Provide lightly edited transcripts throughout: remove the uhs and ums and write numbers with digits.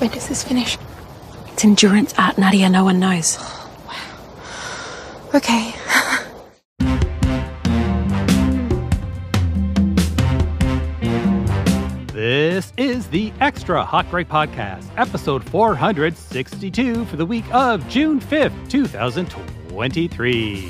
When does this finish? It's endurance at Nadia, no one knows. Okay. This is the Extra Hot Great Podcast, episode 462 for the week of June 5th, 2023.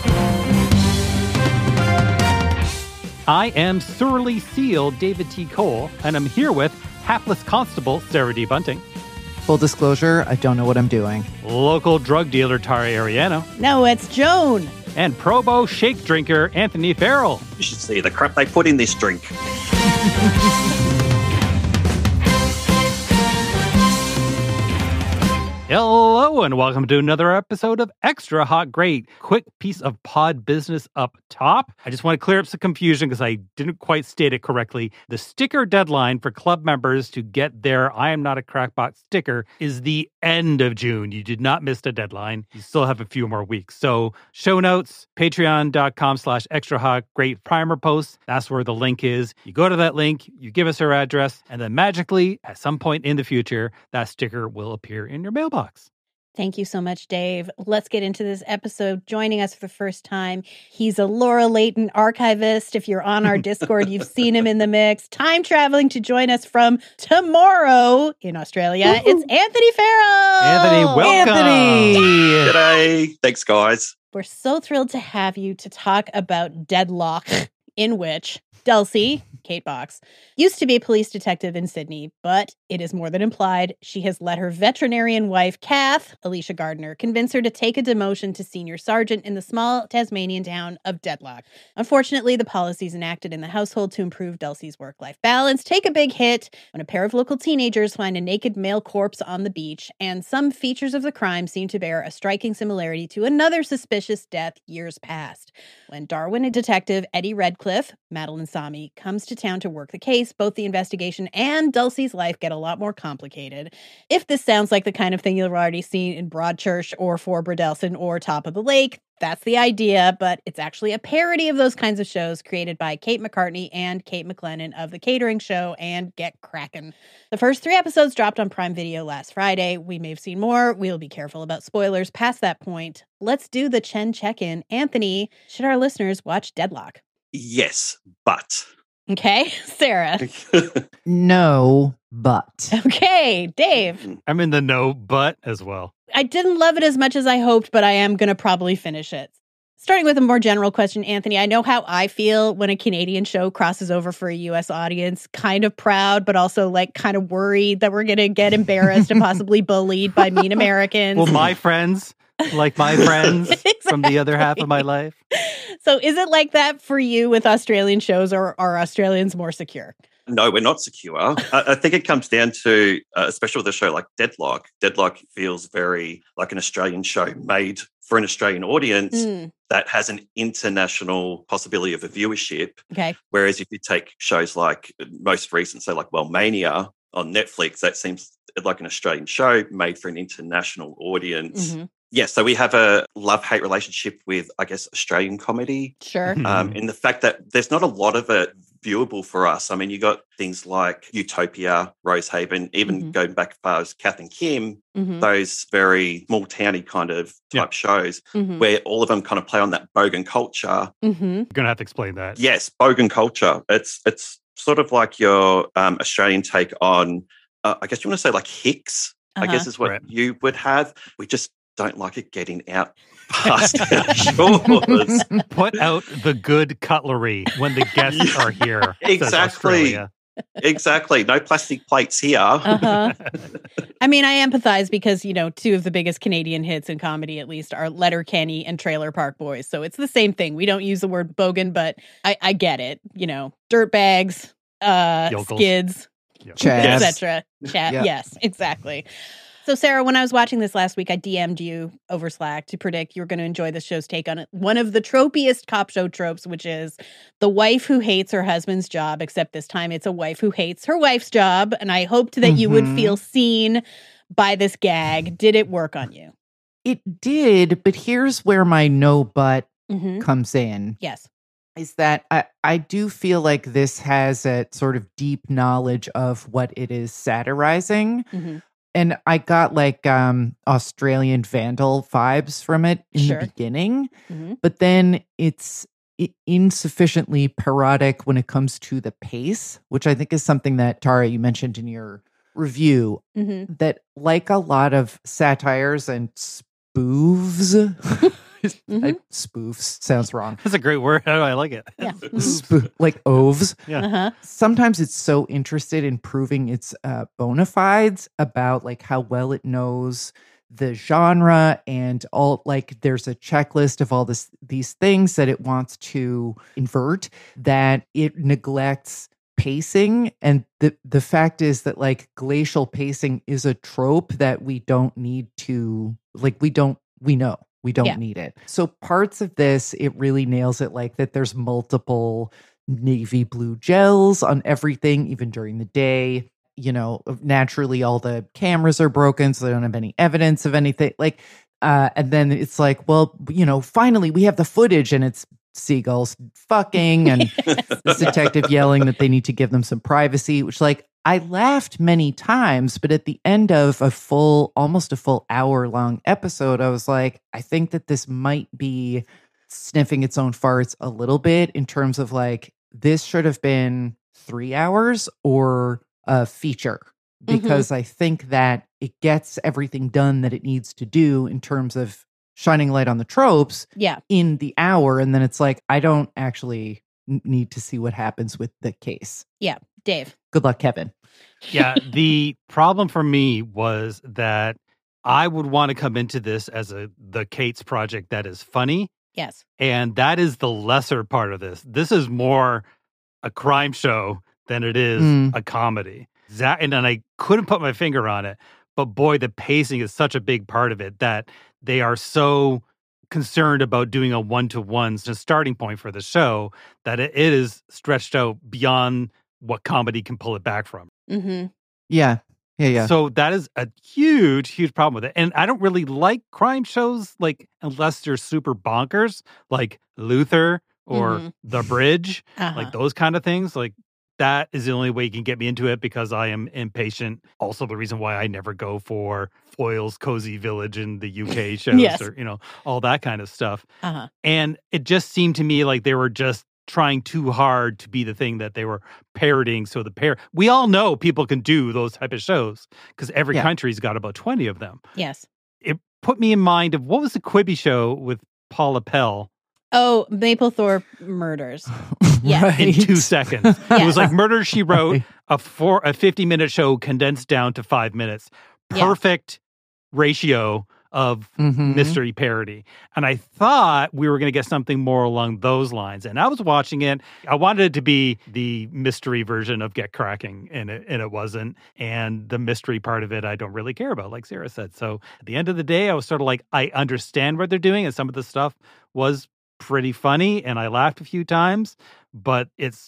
I am Surly Seal David T. Cole, and I'm here with hapless constable Sarah D. Bunting. Full disclosure, I don't know what I'm doing. Local drug dealer Tara Ariano. No, it's Joan. And Probo shake drinker Anthony Farrell. You should see the crap they put in this drink. Hello and welcome to another episode of Extra Hot Great. Quick piece of pod business up top. I just want to clear up some confusion because I didn't quite state it correctly. The sticker deadline for club members to get their I Am Not a Crackpot sticker is the end of June. You did not miss the deadline. You still have a few more weeks. So show notes, patreon.com/extra hot great primer posts. That's where the link is. You go to that link, you give us our address, and then magically at some point in the future, that sticker will appear in your mailbox. Thank you so much, Dave. Let's get into this episode. Joining us for the first time, he's a Laura Layton archivist. If you're on our Discord, you've seen him in the mix. Time traveling to join us from tomorrow in Australia. It's Anthony Farrell. Anthony, welcome. Anthony! G'day. Thanks, guys. We're so thrilled to have you to talk about Deadlock, in which Dulcie, Kate Box, used to be a police detective in Sydney, but it is more than implied she has let her veterinarian wife, Kath, Alicia Gardner, convince her to take a demotion to senior sergeant in the small Tasmanian town of Deadlock. Unfortunately, the policies enacted in the household to improve Dulcie's work-life balance take a big hit when a pair of local teenagers find a naked male corpse on the beach, and some features of the crime seem to bear a striking similarity to another suspicious death years past. When Darwin detective Eddie Redcliffe, Madeline Sami, comes to town to work the case, both the investigation and Dulcie's life get a lot more complicated. If this sounds like the kind of thing you've already seen in Broadchurch or For Bradelson or Top of the Lake, that's the idea, but it's actually a parody of those kinds of shows created by Kate McCartney and Kate McLennan of The Catering Show and Get Crackin'. The first 3 episodes dropped on Prime Video last Friday. We may have seen more. We'll be careful about spoilers past that point. Let's do the Chen check-in. Anthony, should our listeners watch Deadlock? Yes, but. Okay, Sarah. No, but. Okay, Dave. I'm in the no but as well. I didn't love it as much as I hoped, but I am going to probably finish it. Starting with a more general question, Anthony, I know how I feel when a Canadian show crosses over for a U.S. audience. Kind of proud, but also like kind of worried that we're going to get embarrassed and possibly bullied by mean Americans. Well, my friends, like my friends from the other half of my life. So is it like that for you with Australian shows, or are Australians more secure? No, we're not secure. I think it comes down to, especially with a show like Deadlock. Deadlock feels very like an Australian show made for an Australian audience that has an international possibility of a viewership. Okay. Whereas if you take shows like most recent, so like Wellmania on Netflix, that seems like an Australian show made for an international audience. Mm-hmm. Yeah, so we have a love-hate relationship with, I guess, Australian comedy. Sure. In the fact that there's not a lot of it viewable for us. I mean, you got things like Utopia, Rosehaven, even going back as far as Kath and Kim, those very small-towny kind of type shows where all of them kind of play on that bogan culture. You're going to have to explain that. Yes, bogan culture. It's sort of like your Australian take on, I guess you want to say like Hicks, I guess is what you would have. We just don't like it getting out past our shores. Put out the good cutlery when the guests are here. Exactly. Exactly. No plastic plates here. I mean, I empathize because, you know, 2 of the biggest Canadian hits in comedy, at least, are Letterkenny and Trailer Park Boys. So it's the same thing. We don't use the word bogan, but I get it. You know, dirtbags, skids, etc. Yes, exactly. So, Sarah, when I was watching this last week, I DM'd you over Slack to predict you were going to enjoy the show's take on it. One of the tropiest cop show tropes, which is the wife who hates her husband's job, except this time it's a wife who hates her wife's job. And I hoped that you would feel seen by this gag. Did it work on you? It did, but here's where my no but comes in. Yes. Is that I do feel like this has a sort of deep knowledge of what it is satirizing. And I got like Australian Vandal vibes from it in the beginning, but then it's insufficiently parodic when it comes to the pace, which I think is something that, Tara, you mentioned in your review, that like a lot of satires and spoofs, spoofs sounds wrong. That's a great word. I like it. Yeah. Like oves. Yeah. Sometimes it's so interested in proving its bona fides about like how well it knows the genre and all, like there's a checklist of all these things that it wants to invert, that it neglects pacing. And the fact is that like glacial pacing is a trope that we don't need to, like we know we don't need it. So parts of this, it really nails it, like that there's multiple navy blue gels on everything, even during the day. You know, naturally all the cameras are broken, so they don't have any evidence of anything. Like, and then it's like, well, you know, finally we have the footage and it's seagulls fucking and this detective yelling that they need to give them some privacy, which like I laughed many times, but at the end of almost a full hour-long episode, I was like, I think that this might be sniffing its own farts a little bit in terms of like, this should have been 3 hours or a feature, because I think that it gets everything done that it needs to do in terms of shining light on the tropes in the hour. And then it's like, I don't actually need to see what happens with the case. Yeah. Dave. Good luck, Kevin. Yeah. The problem for me was that I would want to come into this as the Kate's project that is funny. Yes. And that is the lesser part of this. This is more a crime show than it is a comedy. And then I couldn't put my finger on it. But boy, the pacing is such a big part of it that they are so concerned about doing a one-to-one starting point for the show that it is stretched out beyond what comedy can pull it back from. Yeah. So that is a huge problem with it. And I don't really like crime shows, like, unless they're super bonkers, like Luther or The Bridge, like those kind of things. Like, that is the only way you can get me into it because I am impatient. Also, the reason why I never go for Foyle's Cozy Village in the UK shows or, you know, all that kind of stuff. And it just seemed to me like they were just trying too hard to be the thing that they were parroting. So we all know people can do those type of shows because every country's got about 20 of them. Yes. It put me in mind of what was the Quibi show with Paula Pell? Oh, Mapplethorpe Murders. Right. In 2 seconds. It was like Murder, She Wrote, a 50-minute show condensed down to 5 minutes. Perfect ratio of mystery parody. And I thought we were going to get something more along those lines. And I was watching it. I wanted it to be the mystery version of Get Cracking, and it wasn't. And the mystery part of it, I don't really care about, like Sarah said. So at the end of the day, I was sort of like, I understand what they're doing. And some of the stuff was pretty funny. And I laughed a few times. But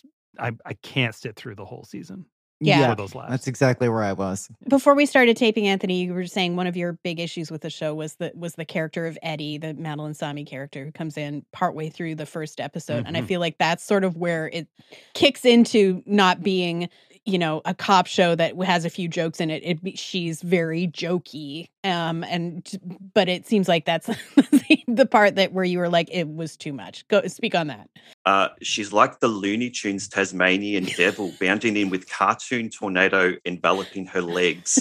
I can't sit through the whole season. Yeah, those laughs. That's exactly where I was. Before we started taping, Anthony, you were saying one of your big issues with the show was the character of Eddie, the Madeline Sami character, who comes in partway through the first episode, and I feel like that's sort of where it kicks into not being, you know, a cop show that has a few jokes in it. She's very jokey, but it seems like that's the part that where you were like, it was too much. Go speak on that. She's like the Looney Tunes Tasmanian devil bounding in with cartoon tornado enveloping her legs.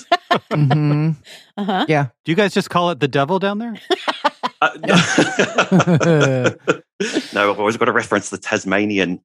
Yeah. Do you guys just call it the devil down there? No, I've always got to reference the Tasmanian.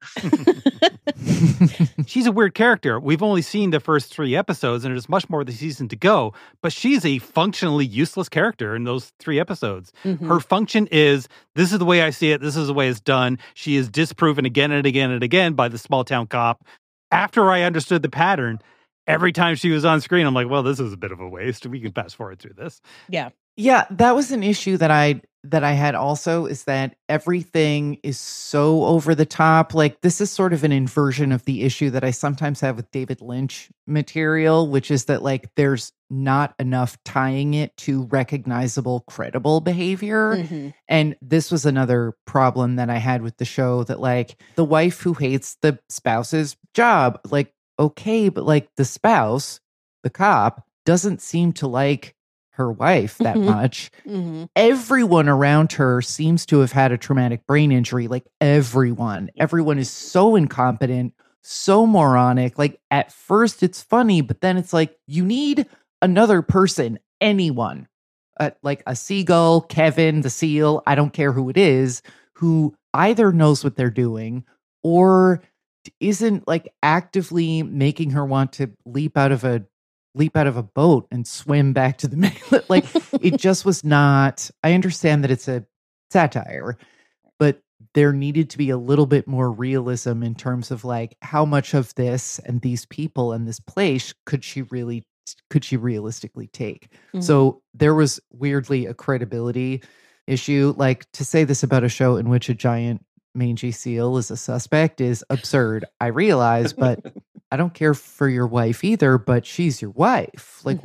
She's a weird character. We've only seen the first 3 episodes, and there's much more of the season to go. But she's a functionally useless character in those 3 episodes. Her function is, this is the way I see it. This is the way it's done. She is disproven again and again and again by the small town cop. After I understood the pattern, every time she was on screen, I'm like, well, this is a bit of a waste. We can fast forward through this. Yeah, that was an issue that I had also, is that everything is so over the top. Like, this is sort of an inversion of the issue that I sometimes have with David Lynch material, which is that like there's not enough tying it to recognizable, credible behavior. And this was another problem that I had with the show, that like the wife who hates the spouse's job, like, okay, but like the spouse, the cop, doesn't seem to like her wife that much. Mm-hmm. Everyone around her seems to have had a traumatic brain injury. Like everyone is so incompetent, so moronic. Like at first it's funny, but then it's like you need another person, anyone, like a seagull, Kevin, the seal, I don't care who it is, who either knows what they're doing or isn't like actively making her want to leap out of a boat and swim back to the mainland. Like it just was not. I understand that it's a satire, but there needed to be a little bit more realism in terms of like how much of this and these people and this place could she realistically take. Mm-hmm. So there was weirdly a credibility issue. Like to say this about a show in which a giant mangy seal is a suspect is absurd. I realize, but I don't care for your wife either, but she's your wife. Like,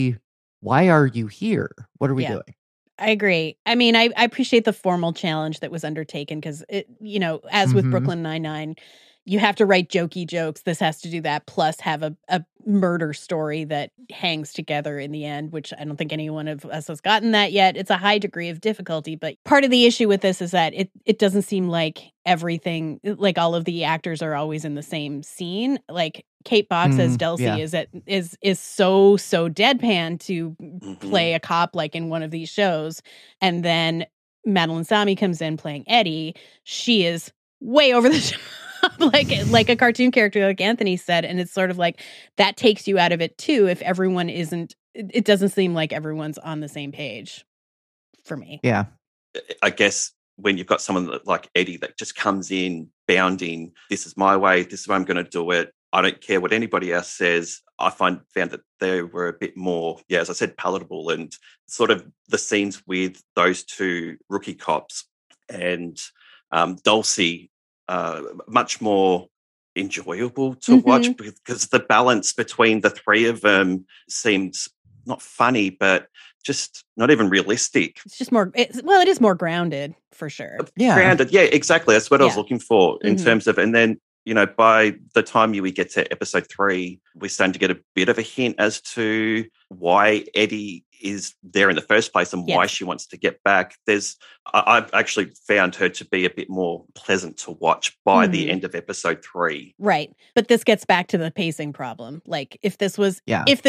why are you here? What are we doing? I agree. I mean, I appreciate the formal challenge that was undertaken because, as with Brooklyn Nine-Nine, you have to write jokey jokes. This has to do that, plus have a murder story that hangs together in the end, which I don't think any one of us has gotten that yet. It's a high degree of difficulty, but part of the issue with this is that it doesn't seem like everything, like all of the actors are always in the same scene. Like Kate Box as Dulcie is so deadpan to play a cop like in one of these shows, and then Madeline Sami comes in playing Eddie. She is way over the top. like a cartoon character, like Anthony said, and it's sort of like that takes you out of it too if everyone isn't. It doesn't seem like everyone's on the same page for me. Yeah, I guess when you've got someone like Eddie that just comes in bounding, this is my way, this is how I'm going to do it. I don't care what anybody else says. I found that they were a bit more, as I said, palatable, and sort of the scenes with those two rookie cops and Dulcie. Much more enjoyable to watch because the balance between the three of them seems not funny, but just not even realistic. It's just more, it is more grounded for sure. Yeah. Grounded. Yeah, exactly. That's what I was looking for in terms of, and then, by the time we get to episode 3, we're starting to get a bit of a hint as to why Eddie is there in the first place and why she wants to get back. I've actually found her to be a bit more pleasant to watch by the end of episode 3. Right. But this gets back to the pacing problem. Like if this was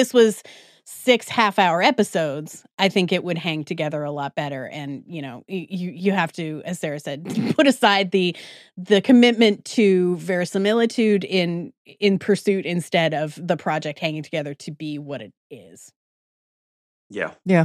6 half-hour episodes, I think it would hang together a lot better. And, you have to, as Sarah said, put aside the commitment to verisimilitude in pursuit instead of the project hanging together to be what it is. Yeah. Yeah.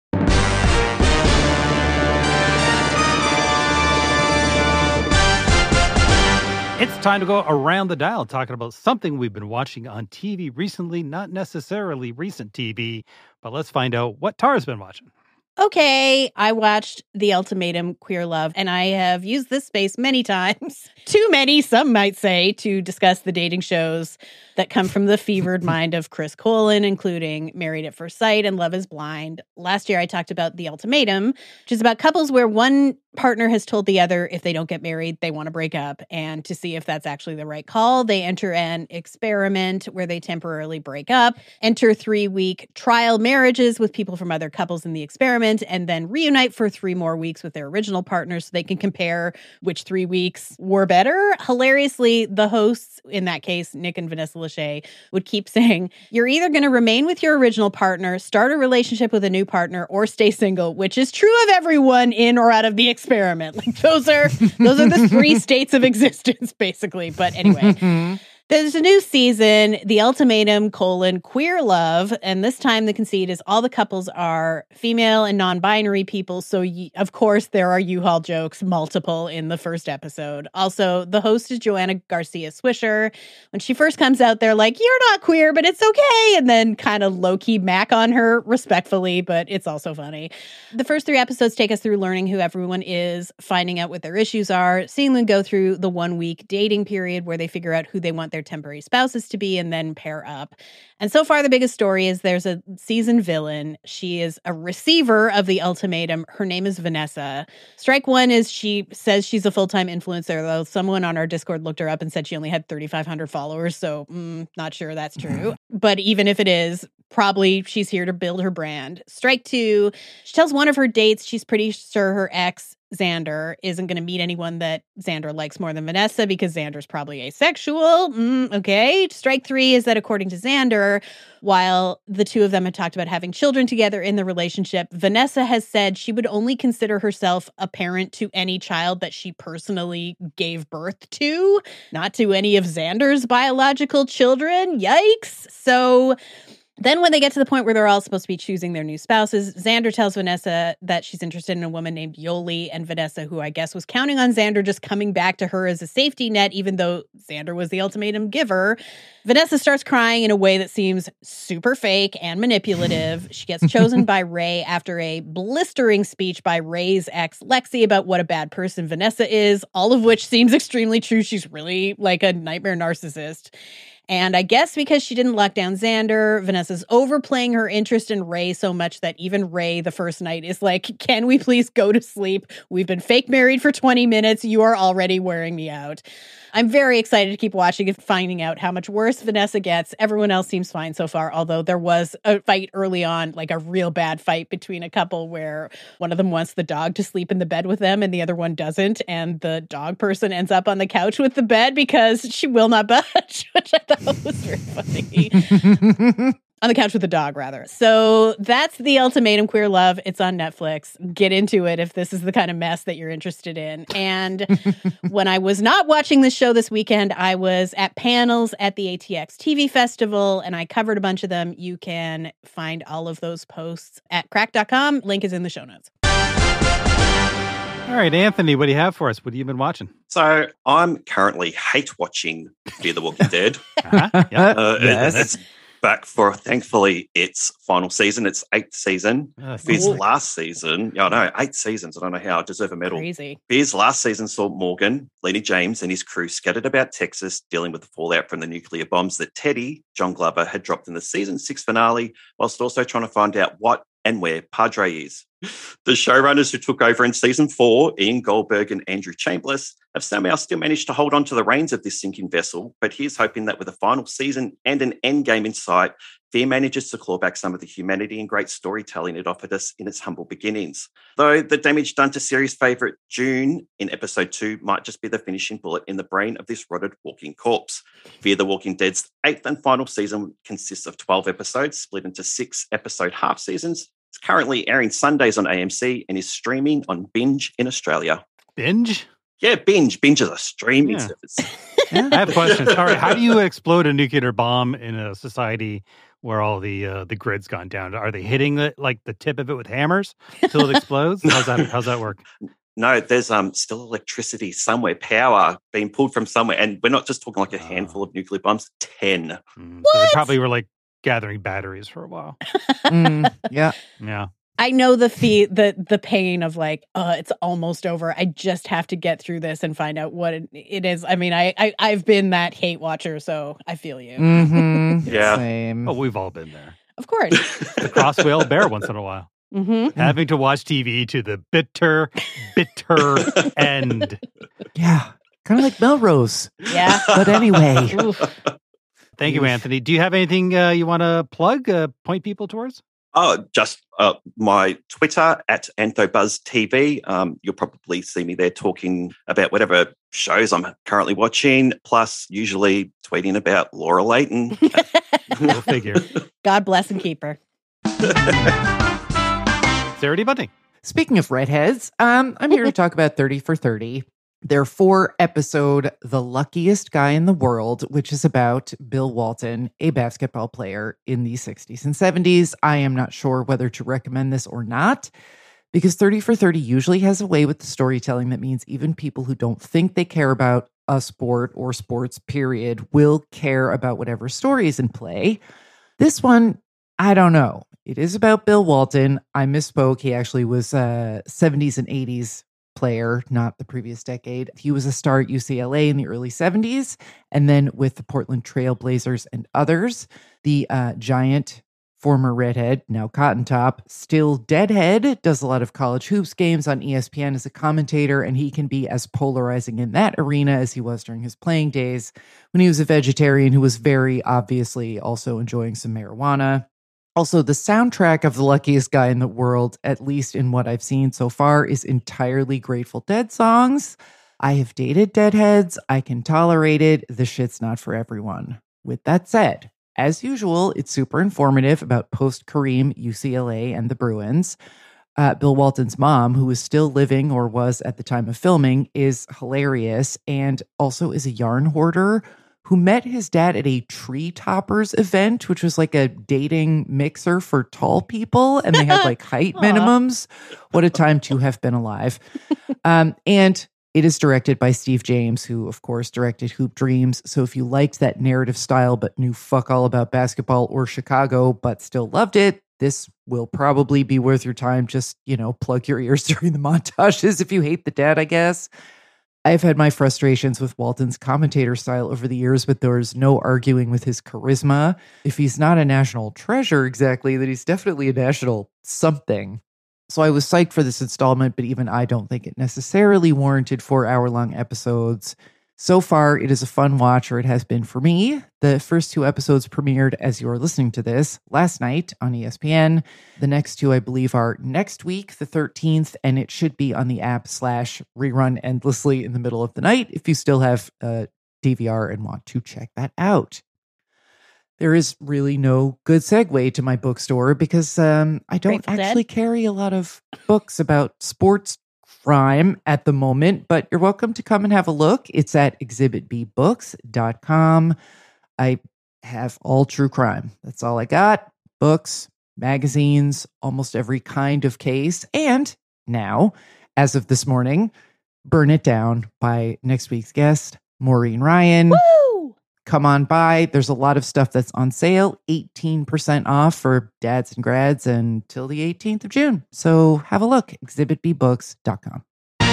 It's time to go around the dial talking about something we've been watching on TV recently, not necessarily recent TV, but let's find out what Tara's been watching. Okay, I watched The Ultimatum, Queer Love, and I have used this space many times. Too many, some might say, to discuss the dating shows that come from the fevered mind of Chris Colin, including Married at First Sight and Love is Blind. Last year, I talked about The Ultimatum, which is about couples where one partner has told the other if they don't get married, they want to break up. And to see if that's actually the right call, they enter an experiment where they temporarily break up, enter 3-week trial marriages with people from other couples in the experiment, and then reunite for 3 more weeks with their original partners so they can compare which 3 weeks were better. Hilariously, the hosts, in that case, Nick and Vanessa Lachey, would keep saying, you're either going to remain with your original partner, start a relationship with a new partner, or stay single, which is true of everyone in or out of the experiment. Like those are the 3 states of existence, basically. But anyway. There's a new season, The Ultimatum, Queer Love, and this time the conceit is all the couples are female and non-binary people, so of course there are U-Haul jokes, multiple in the first episode. Also, the host is Joanna Garcia Swisher. When she first comes out, they're like, you're not queer, but it's okay, and then kind of low-key mac on her respectfully, but it's also funny. The first 3 episodes take us through learning who everyone is, finding out what their issues are, seeing them go through the 1-week dating period where they figure out who they want their temporary spouses to be and then pair up. And so far, the biggest story is there's a season villain. She is a receiver of the ultimatum. Her name is Vanessa. Strike one is she says she's a full-time influencer, though someone on our Discord looked her up and said she only had 3,500 followers. So not sure that's true. But even if it is, probably she's here to build her brand. Strike two, she tells one of her dates she's pretty sure her ex, Xander, isn't going to meet anyone that Xander likes more than Vanessa because Xander's probably asexual. Okay. Strike three is that according to Xander, while the two of them had talked about having children together in the relationship, Vanessa has said she would only consider herself a parent to any child that she personally gave birth to, not to any of Xander's biological children. Yikes. So then when they get to the point where they're all supposed to be choosing their new spouses, Xander tells Vanessa that she's interested in a woman named Yoli, and Vanessa, who I guess was counting on Xander just coming back to her as a safety net, even though Xander was the ultimatum giver. Vanessa starts crying in a way that seems super fake and manipulative. She gets chosen by Ray after a blistering speech by Ray's ex, Lexi, about what a bad person Vanessa is, all of which seems extremely true. She's really like a nightmare narcissist. And I guess because she didn't lock down Xander, Vanessa's overplaying her interest in Ray so much that even Ray the first night is like, can we please go to sleep? We've been fake married for 20 minutes. You are already wearing me out. I'm very excited to keep watching and finding out how much worse Vanessa gets. Everyone else seems fine so far, although there was a fight early on, like a real bad fight between a couple where one of them wants the dog to sleep in the bed with them and the other one doesn't. And the dog person ends up on the couch with the bed because she will not budge, which I thought was very funny. On the couch with the dog, rather. So that's The Ultimatum Queer Love. It's on Netflix. Get into it if this is the kind of mess that you're interested in. And when I was not watching this show this weekend, I was at panels at the ATX TV Festival, and I covered a bunch of them. You can find all of those posts at crack.com. Link is in the show notes. All right, Anthony, what do you have for us? What have you been watching? So I'm currently hate watching Fear the Walking Dead. Yes. It's back for, thankfully, its final season. It's 8th season. Fear's last season, 8 seasons. I don't know how. I deserve a medal. Crazy. Fear's last season saw Morgan, Lenny James, and his crew scattered about Texas, dealing with the fallout from the nuclear bombs that Teddy, John Glover, had dropped in the season 6 finale, whilst also trying to find out what and where Padre is. The showrunners who took over in season 4, Ian Goldberg and Andrew Chambliss, have somehow still managed to hold on to the reins of this sinking vessel, but here's hoping that with a final season and an end game in sight, Fear manages to claw back some of the humanity and great storytelling it offered us in its humble beginnings. Though the damage done to series favourite June in episode 2 might just be the finishing bullet in the brain of this rotted walking corpse. Fear the Walking Dead's 8th and final season consists of 12 episodes split into 6-episode half seasons. It's currently airing Sundays on AMC and is streaming on Binge in Australia. Binge? Yeah, Binge. Binge is a streaming service. I have questions. All right, how do you explode a nuclear bomb in a society where all the grid's gone down? Are they hitting the tip of it with hammers until it explodes? How's that work? No, there's still electricity somewhere, power being pulled from somewhere, and we're not just talking like a handful of nuclear bombs. 10. So they probably were like gathering batteries for a while. Yeah. I know the pain of like, it's almost over. I just have to get through this and find out what it is. I mean, I've been that hate watcher, so I feel you. Mm-hmm. Yeah. Same. Oh, we've all been there. Of course. The crosswhale bear once in a while. Mm-hmm. Having to watch TV to the bitter end. Yeah. Kind of like Melrose. Yeah. But anyway. Thank you, Anthony. Do you have anything you want to plug, point people towards? Oh, just my Twitter at AnthoBuzzTV. You'll probably see me there talking about whatever shows I'm currently watching, plus usually tweeting about Laura Layton. Go figure. God bless and keep her. Sarah Bunting. Speaking of redheads, I'm here to talk about 30 for 30. Their 4-episode The Luckiest Guy in the World, which is about Bill Walton, a basketball player in the 60s and 70s. I am not sure whether to recommend this or not, because 30 for 30 usually has a way with the storytelling that means even people who don't think they care about a sport or sports, period, will care about whatever story is in play. This one, I don't know. It is about Bill Walton. I misspoke. He actually was 70s and 80s player, not the previous decade. He was a star at UCLA in the early 70s, and then with the Portland Trail Blazers and others. The giant former redhead, now cotton top, still deadhead, does a lot of college hoops games on ESPN as a commentator, and he can be as polarizing in that arena as he was during his playing days when he was a vegetarian who was very obviously also enjoying some marijuana. Also, the soundtrack of The Luckiest Guy in the World, at least in what I've seen so far, is entirely Grateful Dead songs. I have dated deadheads. I can tolerate it. The shit's not for everyone. With that said, as usual, it's super informative about post-Kareem, UCLA, and the Bruins. Bill Walton's mom, who is still living or was at the time of filming, is hilarious and also is a yarn hoarder who met his dad at a Tree Toppers event, which was like a dating mixer for tall people, and they had like height minimums. What a time to have been alive. And it is directed by Steve James, who, of course, directed Hoop Dreams. So if you liked that narrative style but knew fuck all about basketball or Chicago but still loved it, this will probably be worth your time. Just, plug your ears during the montages if you hate the dad, I guess. I've had my frustrations with Walton's commentator style over the years, but there's no arguing with his charisma. If he's not a national treasure exactly, then he's definitely a national something. So I was psyched for this installment, but even I don't think it necessarily warranted 4-hour-long episodes. So far, it is a fun watch, or it has been for me. The first 2 episodes premiered as you are listening to this last night on ESPN. The next 2, I believe, are next week, the 13th, and it should be on the app /rerun endlessly in the middle of the night if you still have a DVR and want to check that out. There is really no good segue to my bookstore because I don't actually carry a lot of books about sports crime at the moment, but you're welcome to come and have a look. It's at exhibitbbooks.com. I have all true crime. That's all I got. Books, magazines, almost every kind of case. And now, as of this morning, Burn It Down by next week's guest, Maureen Ryan. Woo! Come on by. There's a lot of stuff that's on sale, 18% off for dads and grads until the 18th of June. So have a look, exhibitbbooks.com.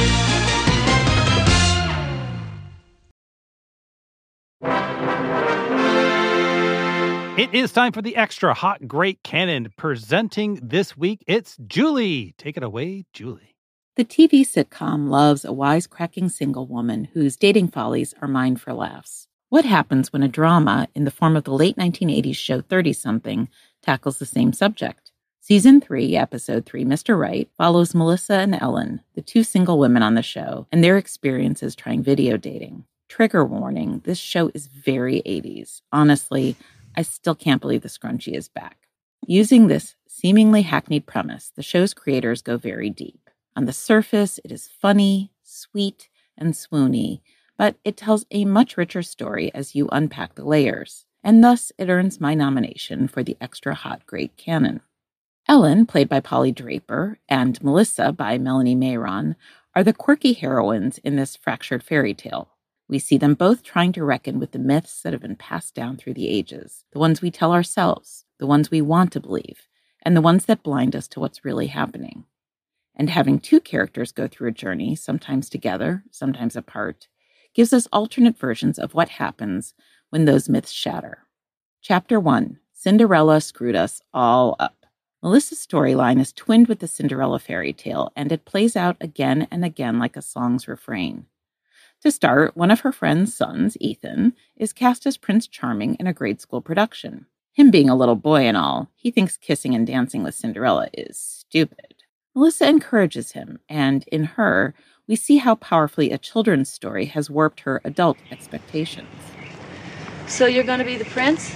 It is time for the Extra Hot Great Canon. Presenting this week, it's Julie. Take it away, Julie. The TV sitcom loves a wisecracking single woman whose dating follies are mined for laughs. What happens when a drama in the form of the late 1980s show 30-something tackles the same subject? Season 3, Episode 3, Mr. Right, follows Melissa and Ellen, the 2 single women on the show, and their experiences trying video dating. Trigger warning, this show is very 80s. Honestly, I still can't believe the scrunchie is back. Using this seemingly hackneyed premise, the show's creators go very deep. On the surface, it is funny, sweet, and swoony, but it tells a much richer story as you unpack the layers, and thus it earns my nomination for the Extra Hot Great Canon. Ellen, played by Polly Draper, and Melissa by Melanie Mayron, are the quirky heroines in this fractured fairy tale. We see them both trying to reckon with the myths that have been passed down through the ages, the ones we tell ourselves, the ones we want to believe, and the ones that blind us to what's really happening. And having 2 characters go through a journey, sometimes together, sometimes apart, gives us alternate versions of what happens when those myths shatter. Chapter 1, Cinderella Screwed Us All Up. Melissa's storyline is twinned with the Cinderella fairy tale, and it plays out again and again like a song's refrain. To start, one of her friend's sons, Ethan, is cast as Prince Charming in a grade school production. Him being a little boy and all, he thinks kissing and dancing with Cinderella is stupid. Melissa encourages him, and in her, we see how powerfully a children's story has warped her adult expectations. So you're going to be the prince?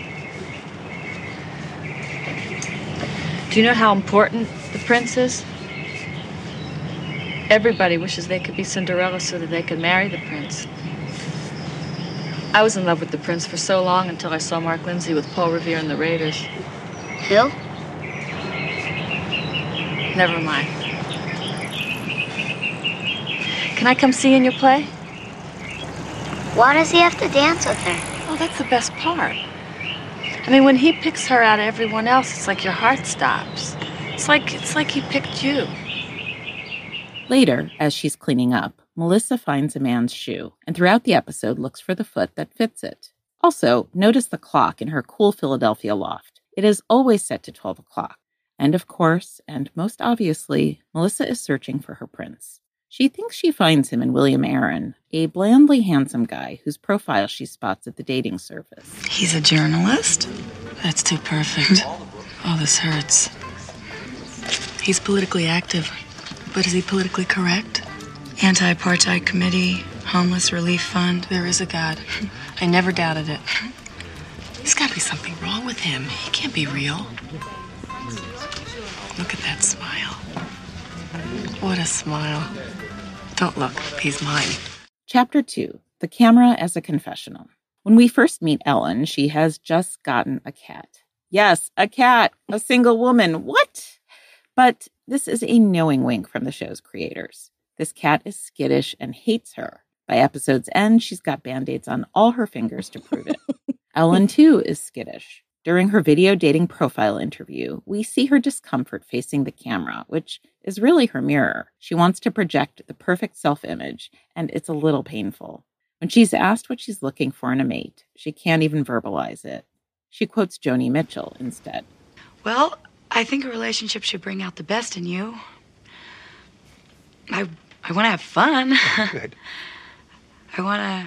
Do you know how important the prince is? Everybody wishes they could be Cinderella so that they could marry the prince. I was in love with the prince for so long until I saw Mark Lindsay with Paul Revere and the Raiders. Who? Never mind. Can I come see in your play? Why does he have to dance with her? Oh, that's the best part. I mean, when he picks her out of everyone else, it's like your heart stops. It's like he picked you. Later, as she's cleaning up, Melissa finds a man's shoe, and throughout the episode looks for the foot that fits it. Also, notice the clock in her cool Philadelphia loft. It is always set to 12 o'clock. And of course, and most obviously, Melissa is searching for her prince. She thinks she finds him in William Aaron, a blandly handsome guy whose profile she spots at the dating service. He's a journalist? That's too perfect. Oh, this hurts. He's politically active, but is he politically correct? Anti-apartheid committee, homeless relief fund. There is a God. I never doubted it. There's got to be something wrong with him. He can't be real. Look at that smile. What a smile. Don't look. He's mine. Chapter 2, The Camera as a Confessional. When we first meet Ellen, she has just gotten a cat. Yes, a cat, a single woman. What? But this is a knowing wink from the show's creators. This cat is skittish and hates her. By episode's end, she's got Band-Aids on all her fingers to prove it. Ellen, too, is skittish. During her video dating profile interview, we see her discomfort facing the camera, which is really her mirror. She wants to project the perfect self-image, and it's a little painful. When she's asked what she's looking for in a mate, she can't even verbalize it. She quotes Joni Mitchell instead. Well, I think a relationship should bring out the best in you. I want to have fun. Good. I want to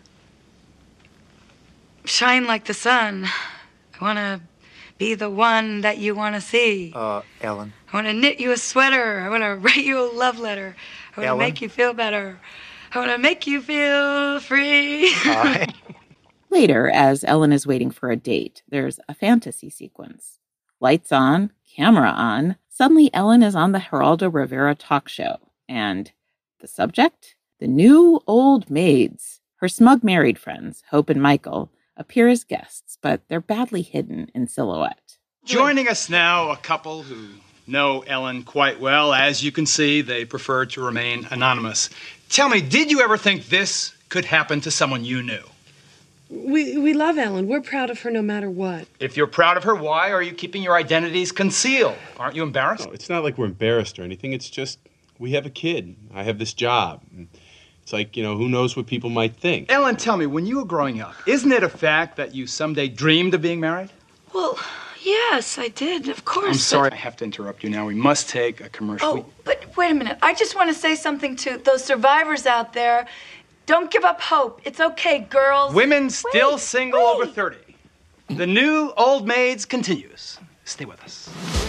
shine like the sun. I want to be the one that you want to see. Ellen. I want to knit you a sweater. I want to write you a love letter. I want to make you feel better. I want to make you feel free. Later, as Ellen is waiting for a date, there's a fantasy sequence. Lights on, camera on. Suddenly, Ellen is on the Geraldo Rivera talk show. And the subject? The new old maids. Her smug married friends, Hope and Michael, appear as guests, but they're badly hidden in silhouette. Joining us now, a couple who know Ellen quite well. As you can see, they prefer to remain anonymous. Tell me, did you ever think this could happen to someone you knew? We love Ellen. We're proud of her no matter what. If you're proud of her, why are you keeping your identities concealed? Aren't you embarrassed? No, it's not like we're embarrassed or anything. It's just we have a kid. I have this job. It's like, who knows what people might think. Ellen, tell me, when you were growing up, isn't it a fact that you someday dreamed of being married? Well, yes, I did, of course. I'm sorry I have to interrupt you now. We must take a commercial. Oh, but wait a minute. I just want to say something to those survivors out there. Don't give up hope. It's okay, girls. Women still single over 30. The new old maids continues. Stay with us.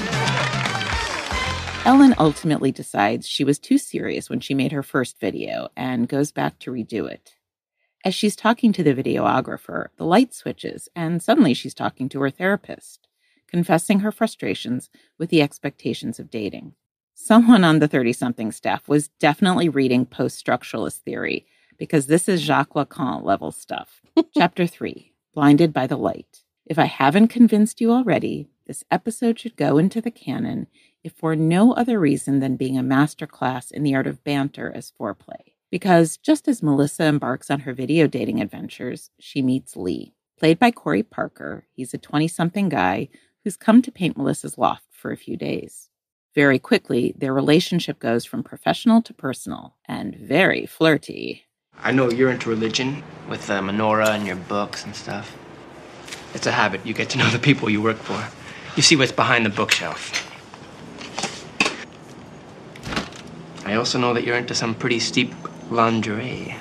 Ellen ultimately decides she was too serious when she made her first video and goes back to redo it. As she's talking to the videographer, the light switches, and suddenly she's talking to her therapist, confessing her frustrations with the expectations of dating. Someone on the 30-something staff was definitely reading post-structuralist theory, because this is Jacques Lacan level stuff. Chapter 3, Blinded by the Light. If I haven't convinced you already, this episode should go into the canon if for no other reason than being a masterclass in the art of banter as foreplay. Because just as Melissa embarks on her video dating adventures, she meets Lee. Played by Corey Parker, he's a 20-something guy who's come to paint Melissa's loft for a few days. Very quickly, their relationship goes from professional to personal, and very flirty. I know you're into religion with the menorah and your books and stuff. It's a habit. You get to know the people you work for. You see what's behind the bookshelf. I also know that you're into some pretty steep lingerie.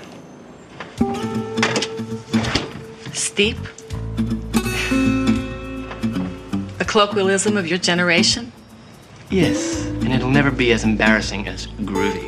Steep? A colloquialism of your generation? Yes, and it'll never be as embarrassing as groovy.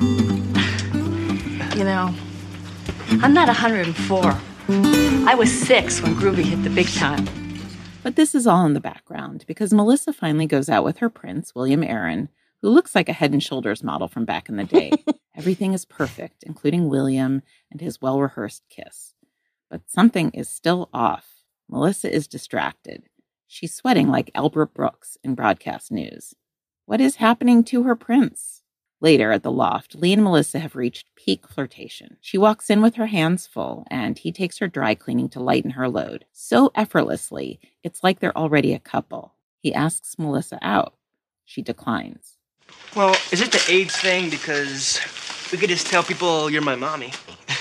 You know, I'm not 104. I was 6 when groovy hit the big time. But this is all in the background because Melissa finally goes out with her prince, William Aaron, who looks like a Head & Shoulders model from back in the day. Everything is perfect, including William and his well-rehearsed kiss. But something is still off. Melissa is distracted. She's sweating like Albert Brooks in broadcast news. What is happening to her prince? Later at the loft, Lee and Melissa have reached peak flirtation. She walks in with her hands full, and he takes her dry cleaning to lighten her load. So effortlessly, it's like they're already a couple. He asks Melissa out. She declines. Well, is it the age thing? Because we could just tell people you're my mommy.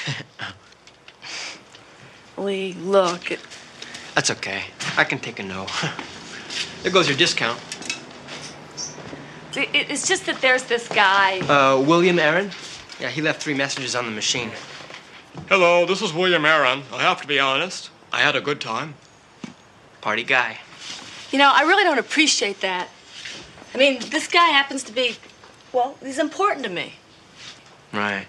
Lee, look. That's okay. I can take a no. There goes your discount. It's just that there's this guy. William Aaron? Yeah, he left 3 messages on the machine. Hello, this is William Aaron. I have to be honest. I had a good time. Party guy. You know, I really don't appreciate that. I mean, this guy happens to be, well, he's important to me. Right.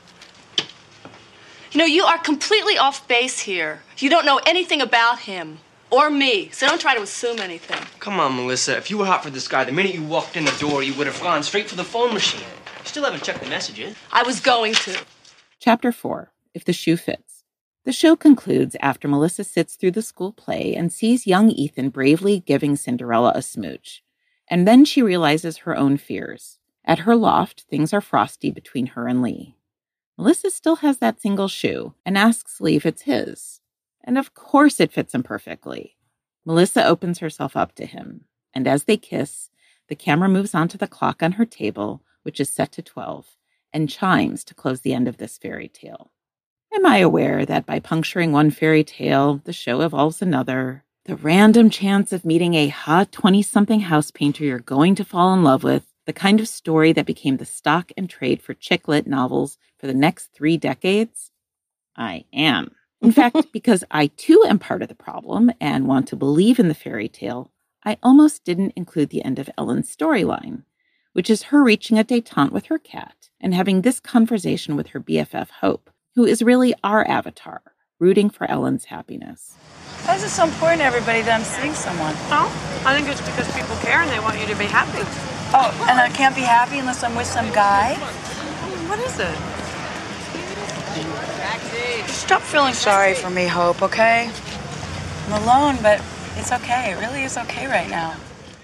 You know, you are completely off base here. You don't know anything about him or me, so don't try to assume anything. Come on, Melissa. If you were hot for this guy, the minute you walked in the door, you would have gone straight for the phone machine. You still haven't checked the messages. I was going to. Chapter 4, If the Shoe Fits. The show concludes after Melissa sits through the school play and sees young Ethan bravely giving Cinderella a smooch. And then she realizes her own fears. At her loft, things are frosty between her and Lee. Melissa still has that single shoe and asks Lee if it's his. And of course it fits him perfectly. Melissa opens herself up to him, and as they kiss, the camera moves on to the clock on her table, which is set to 12, and chimes to close the end of this fairy tale. Am I aware that by puncturing one fairy tale, the show evolves another? The random chance of meeting a hot 20-something house painter you're going to fall in love with, the kind of story that became the stock and trade for chick lit novels for the next 3 decades? I am. In fact, because I too am part of the problem and want to believe in the fairy tale, I almost didn't include the end of Ellen's storyline, which is her reaching a détente with her cat and having this conversation with her BFF Hope, who is really our avatar, rooting for Ellen's happiness. Why is it so important to everybody that I'm seeing someone? Oh, I think it's because people care and they want you to be happy. Oh, and I can't be happy unless I'm with some guy? What is it? Stop feeling sorry for me, Hope, okay? I'm alone, but it's okay. It really is okay right now.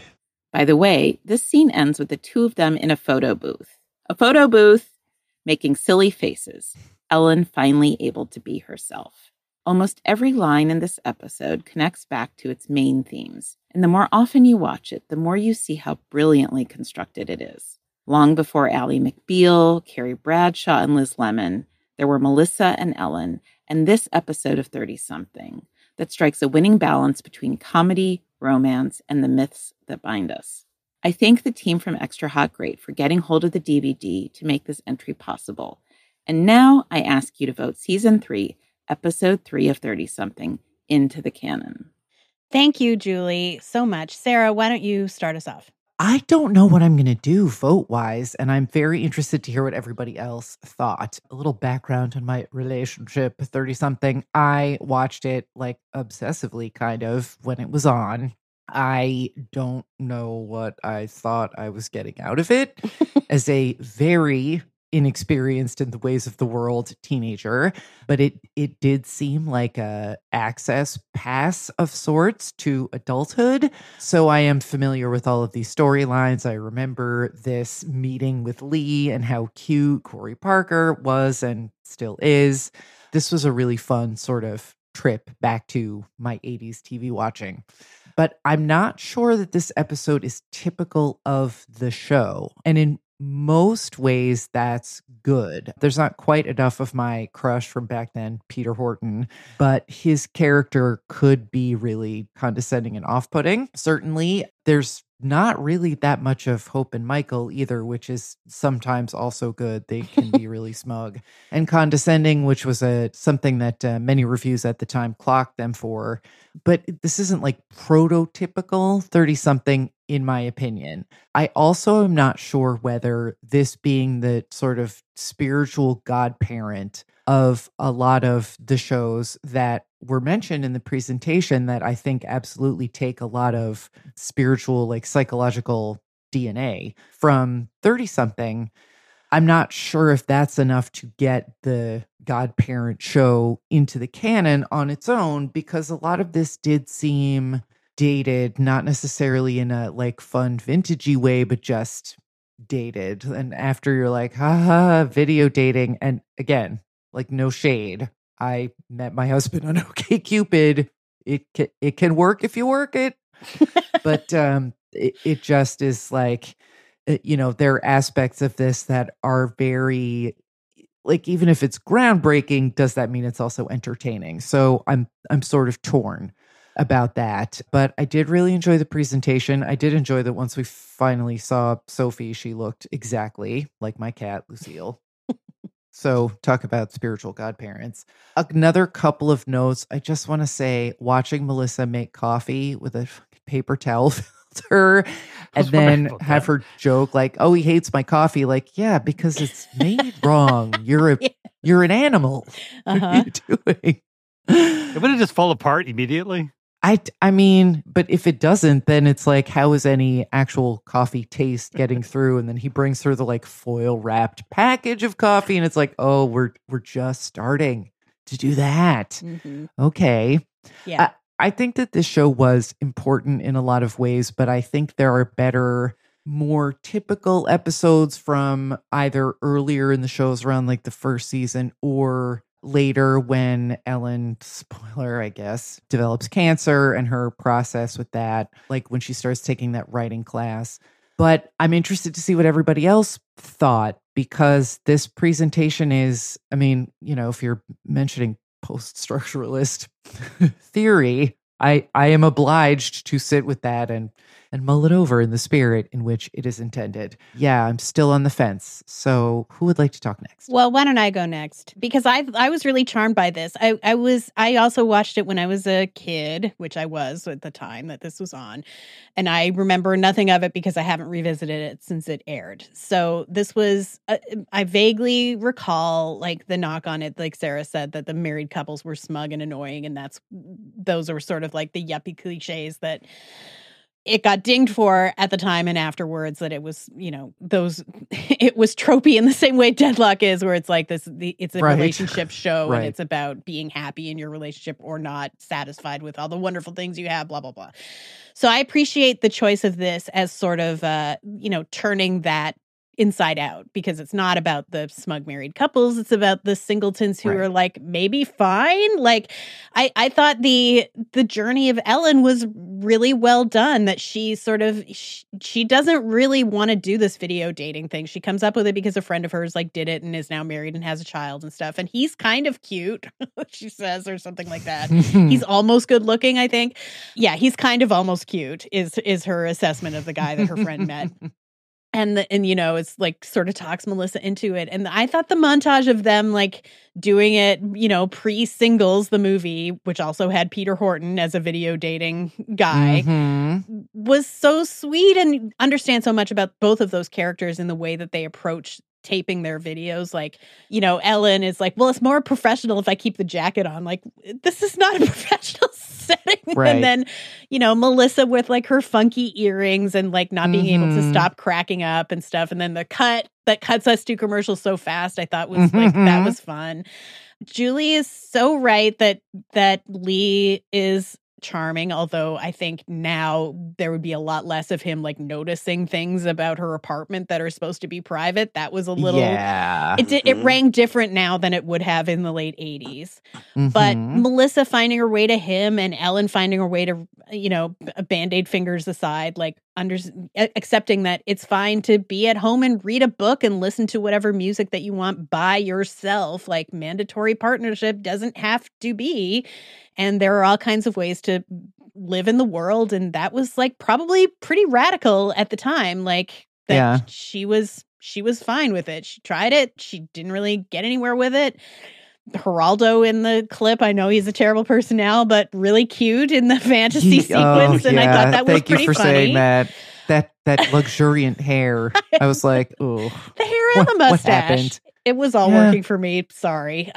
By the way, this scene ends with the two of them in a photo booth. A photo booth making silly faces. Ellen finally able to be herself. Almost every line in this episode connects back to its main themes, and the more often you watch it, the more you see how brilliantly constructed it is. Long before Ally McBeal, Carrie Bradshaw, and Liz Lemon, there were Melissa and Ellen, and this episode of 30-something that strikes a winning balance between comedy, romance, and the myths that bind us. I thank the team from Extra Hot Great for getting hold of the DVD to make this entry possible. And now I ask you to vote Season 3, Episode 3 of 30-something into the canon. Thank you, Julie, so much. Sarah, why don't you start us off? I don't know what I'm going to do vote-wise, and I'm very interested to hear what everybody else thought. A little background on my relationship, 30-something. I watched it, like, obsessively, kind of, when it was on. I don't know what I thought I was getting out of it as a very inexperienced in the ways of the world teenager, but it did seem like a access pass of sorts to adulthood. So I am familiar with all of these storylines. I remember this meeting with Lee and how cute Corey Parker was and still is. This was a really fun sort of trip back to my 80s TV watching. But I'm not sure that this episode is typical of the show. And in most ways, that's good. There's not quite enough of my crush from back then, Peter Horton, but his character could be really condescending and off-putting. Certainly, there's not really that much of Hope and Michael either, which is sometimes also good. They can be really smug and condescending, which was something that many reviews at the time clocked them for. But this isn't like prototypical 30-something, in my opinion. I also am not sure whether this being the sort of spiritual godparent of a lot of the shows that were mentioned in the presentation that I think absolutely take a lot of spiritual, like psychological DNA from 30-something. I'm not sure if that's enough to get the godparent show into the canon on its own, because a lot of this did seem dated, not necessarily in a like fun vintagey way, but just dated. And after you're like, haha, video dating. And again, like no shade. I met my husband on OkCupid. It can work if you work it. But it just is like, there are aspects of this that are very, like, even if it's groundbreaking, does that mean it's also entertaining? So I'm sort of torn about that. But I did really enjoy the presentation. I did enjoy that once we finally saw Sophie, she looked exactly like my cat, Lucille. So talk about spiritual godparents. Another couple of notes. I just want to say, watching Melissa make coffee with a paper towel filter and then have her joke like, oh, he hates my coffee. Like, yeah, because it's made wrong. You're an animal. What are you doing? It would have just fall apart immediately. I mean, but if it doesn't, then it's like, how is any actual coffee taste getting through? And then he brings through the like foil wrapped package of coffee, and it's like, oh, we're just starting to do that. Mm-hmm. Okay. Yeah. I think that this show was important in a lot of ways, but I think there are better, more typical episodes from either earlier in the shows around like the first season or later when Ellen, spoiler, I guess, develops cancer and her process with that, like when she starts taking that writing class. But I'm interested to see what everybody else thought, because this presentation is, I mean, if you're mentioning post-structuralist theory, I am obliged to sit with that and mull it over in the spirit in which it is intended. Yeah, I'm still on the fence. So who would like to talk next? Well, why don't I go next? Because I was really charmed by this. I also watched it when I was a kid, which I was at the time that this was on. And I remember nothing of it because I haven't revisited it since it aired. So this was, I vaguely recall like the knock on it, like Sarah said, that the married couples were smug and annoying. And those are sort of like the yuppie cliches that it got dinged for at the time and afterwards, that it was, it was tropey in the same way Deadlock is, where it's like it's a relationship show and it's about being happy in your relationship or not satisfied with all the wonderful things you have, blah, blah, blah. So I appreciate the choice of this as sort of, turning that inside out, because it's not about the smug married couples. It's about the singletons who are like, maybe fine. Like I thought the journey of Ellen was really well done, that she sort of, she doesn't really want to do this video dating thing. She comes up with it because a friend of hers like did it and is now married and has a child and stuff. And he's kind of cute, she says, or something like that. He's almost good looking, I think. Yeah, he's kind of almost cute is her assessment of the guy that her friend met. And it's like sort of talks Melissa into it. And I thought the montage of them like doing it, pre-Singles, the movie, which also had Peter Horton as a video dating guy, was so sweet, and understand so much about both of those characters in the way that they approach taping their videos. Like, Ellen is like, well, it's more professional if I keep the jacket on. Like, this is not a professional setting. Right. And then, Melissa with like her funky earrings and like not being able to stop cracking up and stuff. And then the cut that cuts us to commercials so fast, I thought was like, that was fun. Julie is so right that Lee is charming, although I think now there would be a lot less of him like noticing things about her apartment that are supposed to be private. That was a little, it rang different now than it would have in the late 80s. But Melissa finding her way to him and Ellen finding her way to, Band-Aid fingers aside, like accepting that it's fine to be at home and read a book and listen to whatever music that you want by yourself. Like, mandatory partnership doesn't have to be. And there are all kinds of ways to live in the world. And that was like probably pretty radical at the time. Like that she was fine with it. She tried it. She didn't really get anywhere with it. Geraldo in the clip, I know he's a terrible person now, but really cute in the fantasy sequence. And I thought that was pretty funny. Thank you for saying that. That luxuriant hair. I was like, oh. The hair and the mustache. What happened? It was all working for me. Sorry.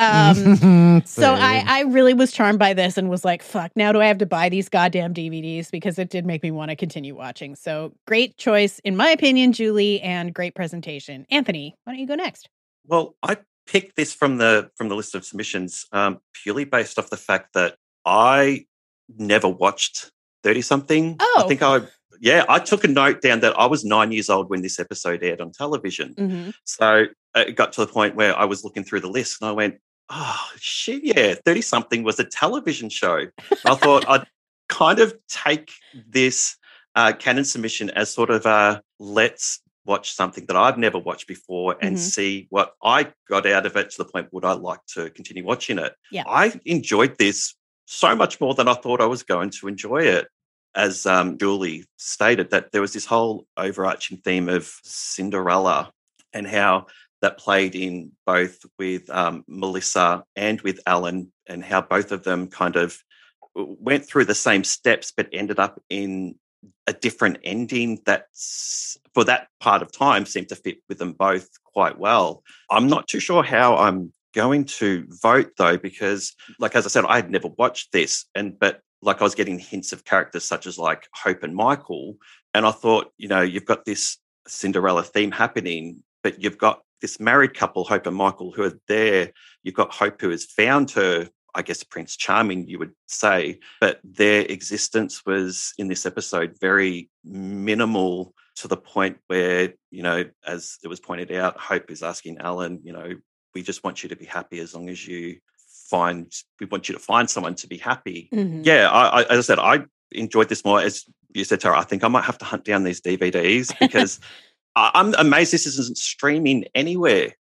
So I really was charmed by this and was like, fuck, now do I have to buy these goddamn DVDs? Because it did make me want to continue watching. So great choice, in my opinion, Julie, and great presentation. Anthony, why don't you go next? Well, I picked this from the list of submissions purely based off the fact that I never watched 30-something. Oh. I think I took a note down that I was 9 years old when this episode aired on television. So it got to the point where I was looking through the list and I went, oh, shit, yeah, 30-something was a television show. I thought I'd kind of take this canon submission as sort of a let's watch something that I've never watched before and see what I got out of it to the point would I like to continue watching it. Yeah. I enjoyed this so much more than I thought I was going to enjoy it. As Julie stated, that there was this whole overarching theme of Cinderella and how that played in both with Melissa and with Alan, and how both of them kind of went through the same steps but ended up in a different ending that's, for that part of time, seemed to fit with them both quite well. I'm not too sure how I'm going to vote, though, because, like, as I said, I had never watched this, but like I was getting hints of characters such as like Hope and Michael, and I thought, you've got this Cinderella theme happening, but you've got this married couple, Hope and Michael, who are there. You've got Hope, who has found her, I guess, Prince Charming, you would say, but their existence was in this episode very minimal, to the point where, as it was pointed out, Hope is asking Alan, we just want you to be happy as long as we want you to find someone to be happy. Yeah, as I said, I enjoyed this more. As you said, Tara, I think I might have to hunt down these DVDs because I'm amazed this isn't streaming anywhere.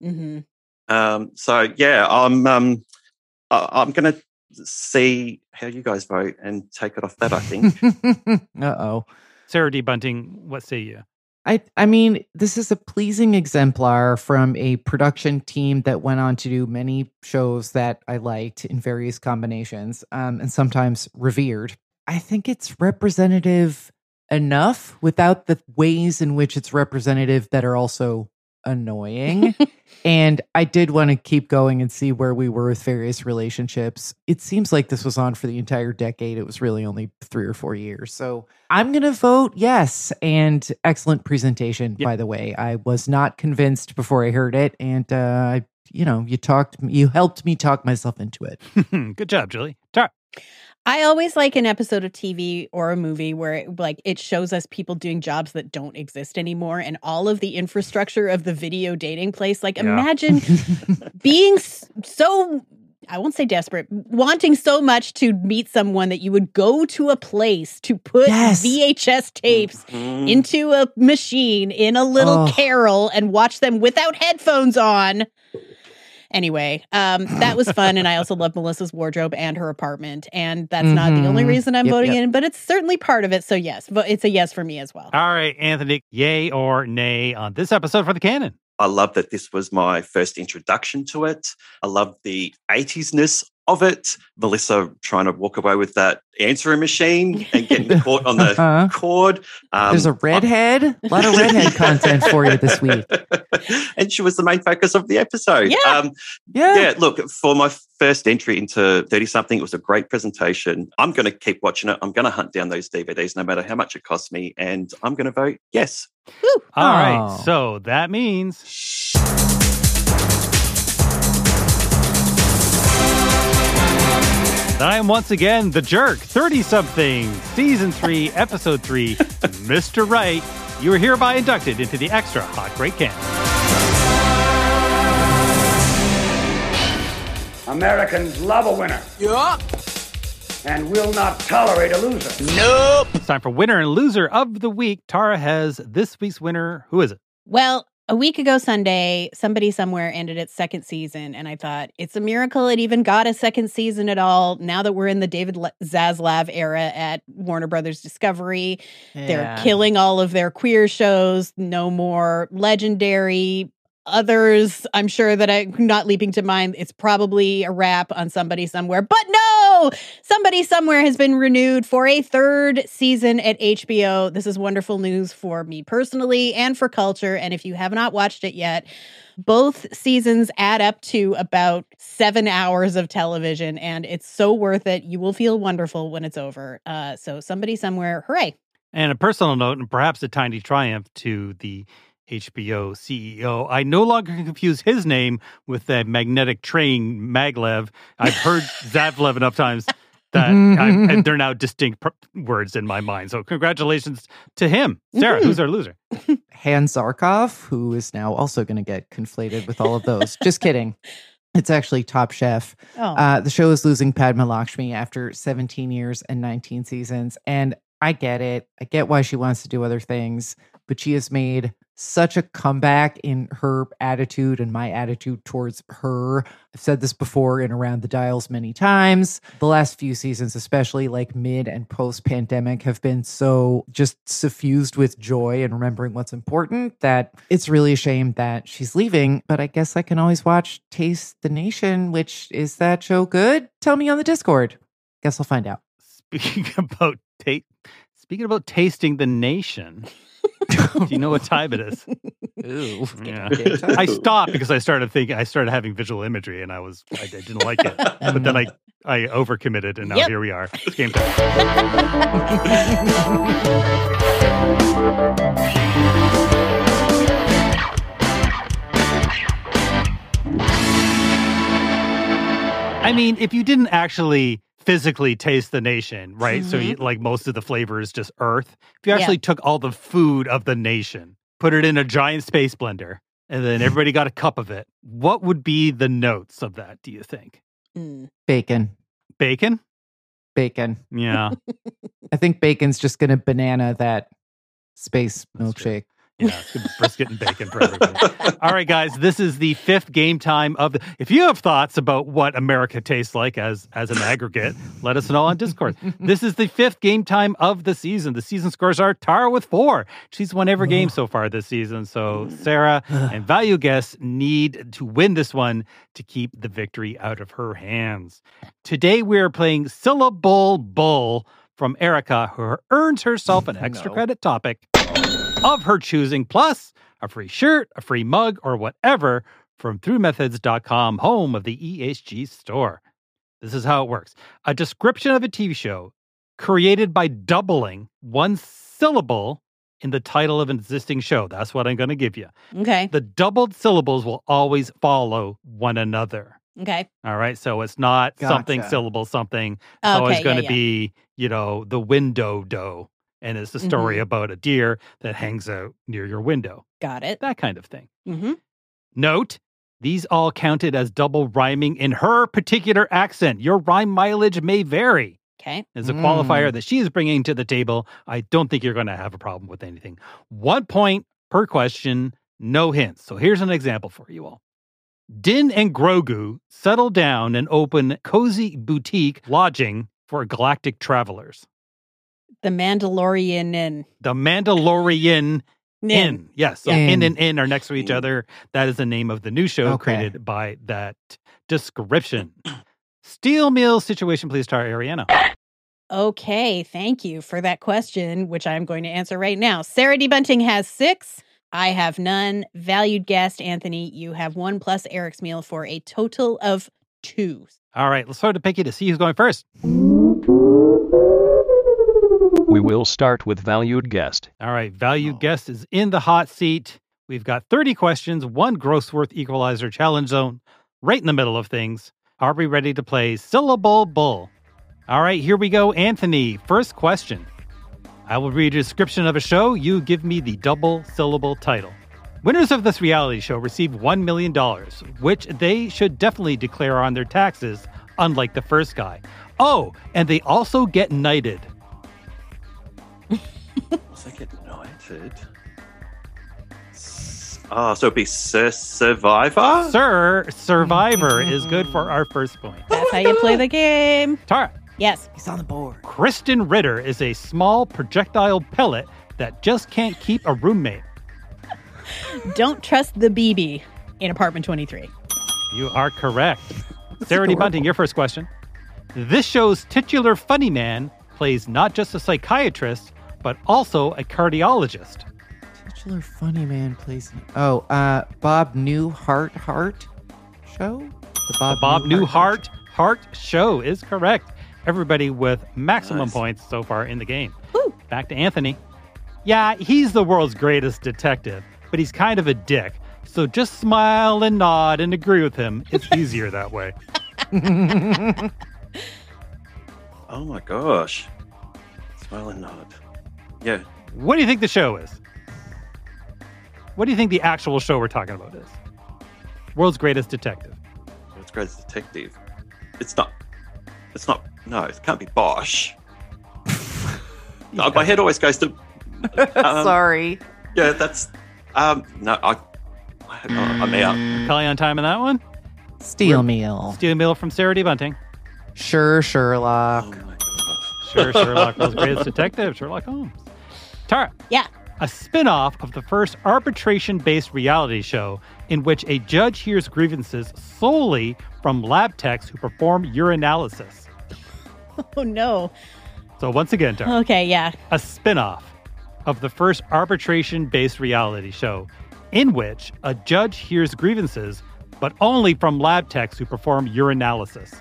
So yeah, I'm going to see how you guys vote and take it off that, I think. Uh-oh. Sarah D. Bunting, what say you? I mean, this is a pleasing exemplar from a production team that went on to do many shows that I liked in various combinations, and sometimes revered. I think it's representative enough without the ways in which it's representative that are also annoying. And I did want to keep going and see where we were with various relationships. It seems like this was on for the entire decade. It was really only 3 or 4 years. So I'm going to vote yes. And excellent presentation, by the way. I was not convinced before I heard it. And, you helped me talk myself into it. Good job, Julie. Tara. I always like an episode of TV or a movie where it shows us people doing jobs that don't exist anymore, and all of the infrastructure of the video dating place. Imagine being so, I won't say desperate, wanting so much to meet someone that you would go to a place to put VHS tapes into a machine in a little carrel and watch them without headphones on. Anyway, that was fun, and I also love Melissa's wardrobe and her apartment, and that's not the only reason I'm voting in, but it's certainly part of it, so yes, it's a yes for me as well. All right, Anthony, yay or nay on this episode for the canon? I love that this was my first introduction to it. I love the 80s-ness of it. Melissa trying to walk away with that answering machine and getting caught on the cord. There's a redhead. A lot of redhead content for you this week. And she was the main focus of the episode. Yeah. Look, for my first entry into 30-something, it was a great presentation. I'm going to keep watching it. I'm going to hunt down those DVDs no matter how much it costs me. And I'm going to vote yes. All right. So that means... I am once again the jerk, 30-something, Season 3, Episode 3, Mr. Right. You are hereby inducted into the Extra Hot Great Canon. Americans love a winner. Yup. And will not tolerate a loser. Nope. It's time for winner and loser of the week. Tara has this week's winner. Who is it? Well, a week ago Sunday, Somebody Somewhere ended its second season, and I thought, it's a miracle it even got a second season at all. Now that we're in the David Zaslav era at Warner Brothers Discovery, they're killing all of their queer shows. No more Legendary. Others, I'm sure that I'm not leaping to mind. It's probably a wrap on Somebody Somewhere. But no! Somebody Somewhere has been renewed for a third season at HBO. This is wonderful news for me personally and for culture. And if you have not watched it yet, both seasons add up to about 7 hours of television. And it's so worth it. You will feel wonderful when it's over. So Somebody Somewhere, hooray. And a personal note, and perhaps a tiny triumph to the HBO CEO. I no longer confuse his name with the magnetic train Maglev. I've heard Zavlev enough times that and they're now distinct words in my mind. So congratulations to him. Sarah, who's our loser? Hans Zarkov, who is now also going to get conflated with all of those. Just kidding. It's actually Top Chef. The show is losing Padma Lakshmi after 17 years and 19 seasons. And I get it. I get why she wants to do other things, but she has made such a comeback in her attitude and my attitude towards her. I've said this before in Around the Dials many times. The last few seasons, especially like mid and post pandemic, have been so just suffused with joy and remembering what's important that it's really a shame that she's leaving. But I guess I can always watch Taste the Nation, which is that show good? Tell me on the Discord. Guess I'll find out. Speaking about tasting the nation. Do you know what time it is? Ooh, yeah. I stopped because I started having visual imagery, and I didn't like it. But then I overcommitted, and now here we are. It's game time. I mean, if you didn't actually physically taste the nation, right? Mm-hmm. So like most of the flavor is just earth. If you actually took all the food of the nation, put it in a giant space blender, and then everybody got a cup of it, what would be the notes of that, do you think? Bacon. Bacon? Bacon. Yeah. I think bacon's just going to banana that space milkshake. Yeah, it's good brisket and bacon for everybody. All right, guys, this is the fifth game time of the... If you have thoughts about what America tastes like as an aggregate, let us know on Discord. This is the fifth game time of the season. The season scores are Tara with 4. She's won every game so far this season. So Sarah and Value Guess need to win this one to keep the victory out of her hands. Today, we're playing Syllable Bull from Erica, who earns herself an extra credit topic of her choosing, plus a free shirt, a free mug, or whatever from ThroughMethods.com, home of the EHG store. This is how it works. A description of a TV show created by doubling one syllable in the title of an existing show. That's what I'm going to give you. Okay. The doubled syllables will always follow one another. Okay. All right. So it's not something syllable something. It's always going to be, the window doe. And it's the story about a deer that hangs out near your window. Got it. That kind of thing. Mm-hmm. Note, these all counted as double rhyming in her particular accent. Your rhyme mileage may vary. Okay. As a qualifier that she is bringing to the table, I don't think you're going to have a problem with anything. 1 point per question, no hints. So here's an example for you all. Din and Grogu settle down and open cozy boutique lodging for galactic travelers. The Mandalorian Inn. The Mandalorian Inn. Yes. So in and in are next to each other. That is the name of the new show created by that description. Steel meal situation, please, Tara Ariano. Okay. Thank you for that question, which I'm going to answer right now. Sarah D. Bunting has 6. I have none. Valued guest, Anthony, you have 1 plus Eric's meal for a total of 2. All right. Let's start to pick you to see who's going first. We will start with Valued Guest. All right. Valued Guest is in the hot seat. We've got 30 questions, 1 Grossworth Equalizer challenge zone, right in the middle of things. Are we ready to play Syllable Bull? All right, here we go. Anthony, first question. I will read a description of a show. You give me the double syllable title. Winners of this reality show receive $1 million, which they should definitely declare on their taxes, unlike the first guy. Oh, and they also get knighted. Was I get knighted? So it'd be Survivor? Survivor is good for our first point. That's how you play the game. Tara. Yes. He's on the board. Kristen Ritter is a small projectile pellet that just can't keep a roommate. Don't trust the BB in Apartment 23. You are correct. Sarah D. Bunting, your first question. This show's titular funny man plays not just a psychiatrist, but also a cardiologist. Titular funny man plays... Bob Newhart show? The Bob Newhart show is correct. Everybody with maximum points so far in the game. Woo. Back to Anthony. Yeah, he's the world's greatest detective, but he's kind of a dick. So just smile and nod and agree with him. It's easier that way. Oh my gosh. Smile and nod. Yeah. What do you think the show is? What do you think the actual show we're talking about is? World's Greatest Detective. World's Greatest Detective. It's not. No, it can't be Bosch. No, my head always goes to... Sorry. Yeah, that's No, I'm out. Calling on time on that one? Steel Meal. Steel Meal from Sarah D. Bunting. Sure, Sherlock. Sure, Sherlock was greatest detective, Sherlock Holmes. Tara. Yeah. A spin-off of the first arbitration-based reality show in which a judge hears grievances solely from lab techs who perform urinalysis. Oh, no. So once again, Tara. Okay, yeah. A spin-off of the first arbitration-based reality show in which a judge hears grievances, but only from lab techs who perform urinalysis.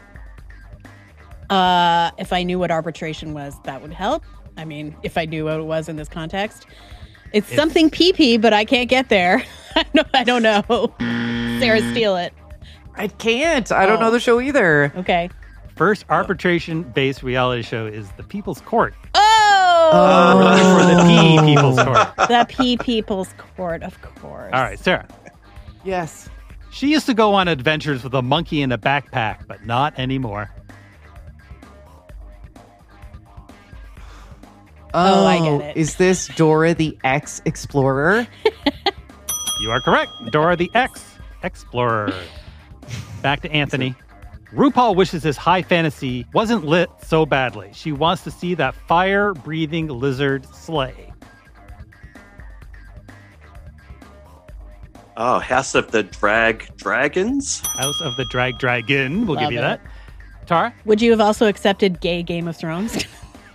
If I knew what arbitration was, that would help. I mean, if I knew what it was in this context. It's something pee-pee, but I can't get there. I don't know. Sarah, steal it. I can't. I don't know the show either. Okay. First arbitration-based reality show is The People's Court. Oh! For the P People's Court. The P People's Court, of course. All right, Sarah. Yes. She used to go on adventures with a monkey in a backpack, but not anymore. Oh, I get it. Is this Dora the X-Explorer? You are correct. Dora the X-Explorer. Back to Anthony. RuPaul wishes his high fantasy wasn't lit so badly. She wants to see that fire-breathing lizard slay. Oh, House of the Dragons? House of the Dragon. We'll Love give you it. that. Tara? Would you have also accepted gay Game of Thrones?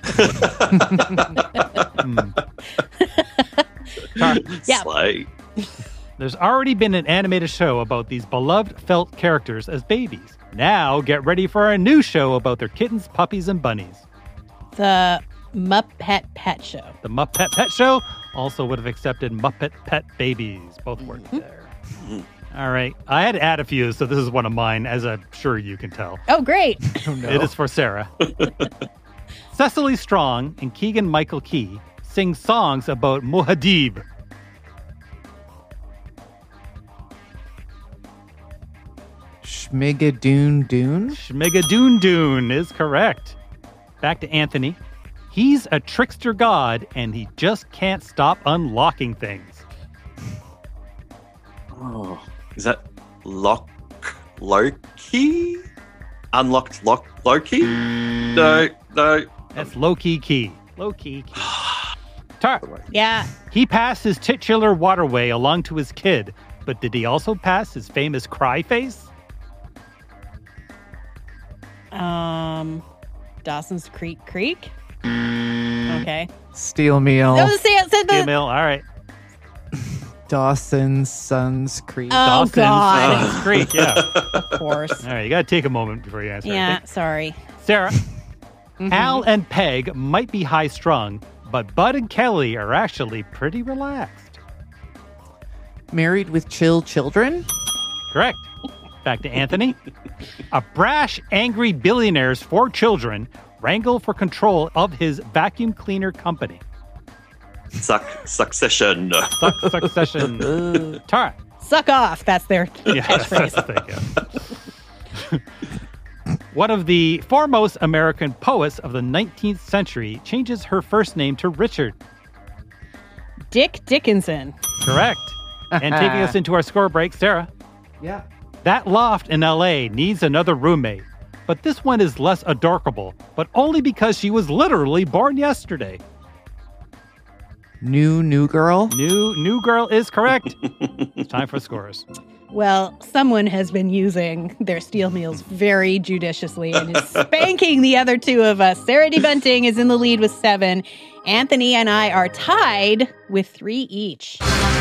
Yeah. Slay. There's already been an animated show about these beloved felt characters as babies. Now get ready for a new show about their kittens, puppies, and bunnies. The Muppet Pet Show. The Muppet Pet Show also would have accepted Muppet Pet Babies. Both work there. All right. I had to add a few, so this is one of mine, as I'm sure you can tell. Oh, great. Oh, no. It is for Sarah. Cecily Strong and Keegan-Michael Key sing songs about Muad'Dib. Schmigadoon Doon? Schmigadoon Doon is correct. Back to Anthony. He's a trickster god, and he just can't stop unlocking things. Oh, is that Loki? Unlocked Loki? No. That's Loki Key. Loki Key. Tar. Yeah. He passed his titular waterway along to his kid, but did he also pass his famous cry face? Dawson's Creek? Okay. Steel Meal. Steel Meal, all right. Dawson's Sons Creek. Oh, Dawson's God. Sons Creek, yeah. Of course. All right, you got to take a moment before you answer. Yeah, sorry. Sarah, Al and Peg might be high-strung, but Bud and Kelly are actually pretty relaxed. Married with Chill Children? Correct. Back to Anthony. A brash, angry billionaire's 4 children wrangle for control of his vacuum cleaner company. Succession. Succession. Tara. Suck off. That's their That's catchphrase. the thing, yeah. One of the foremost American poets of the 19th century changes her first name to Richard. Dick Dickinson. Correct. And taking us into our score break, Sarah. Yeah. That loft in LA needs another roommate. But this one is less adorkable, but only because she was literally born yesterday. New Girl? New Girl is correct. It's time for scores. Well, someone has been using their steel meals very judiciously and is spanking the other two of us. Sarah D. Bunting is in the lead with 7. Anthony and I are tied with 3 each.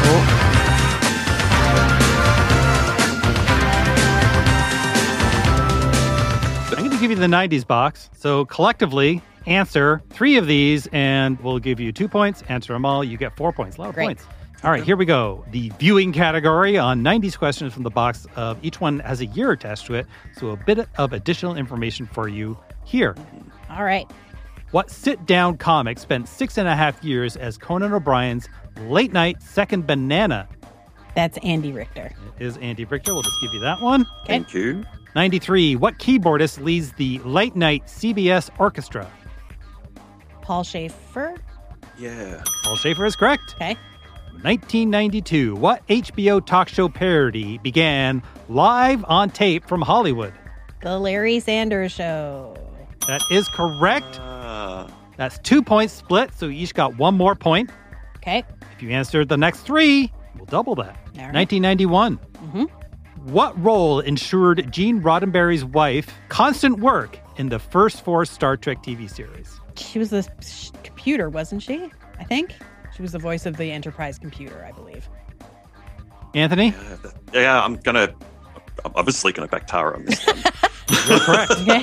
I'm going to give you the 90s box. So collectively, answer 3 of these, and we'll give you 2 points. Answer them all, you get 4 points. A lot of Great. points. All right, here we go. The viewing category on 90s questions from the box. Each one has a year attached to it, so a bit of additional information for you here. All right. What sit-down comic spent 6.5 years as Conan O'Brien's late-night second banana? That's Andy Richter. It is Andy Richter. We'll just give you that one. Okay. Thank you. 93. What keyboardist leads the late-night CBS orchestra? Paul Schaefer. Yeah. Paul Schaefer is correct. Okay. 1992. What HBO talk show parody began live on tape from Hollywood? The Larry Sanders Show. That is correct. That's 2 points split, so you each got one more point. Okay. If you answered the next three, we'll double that. All right. 1991. Mm-hmm. What role ensured Gene Roddenberry's wife constant work in the first 4 Star Trek TV series? She was the computer, wasn't she? I think. She was the voice of the Enterprise computer, I believe. Anthony? Yeah, I'm obviously going to back Tara on this one. You're correct. Okay.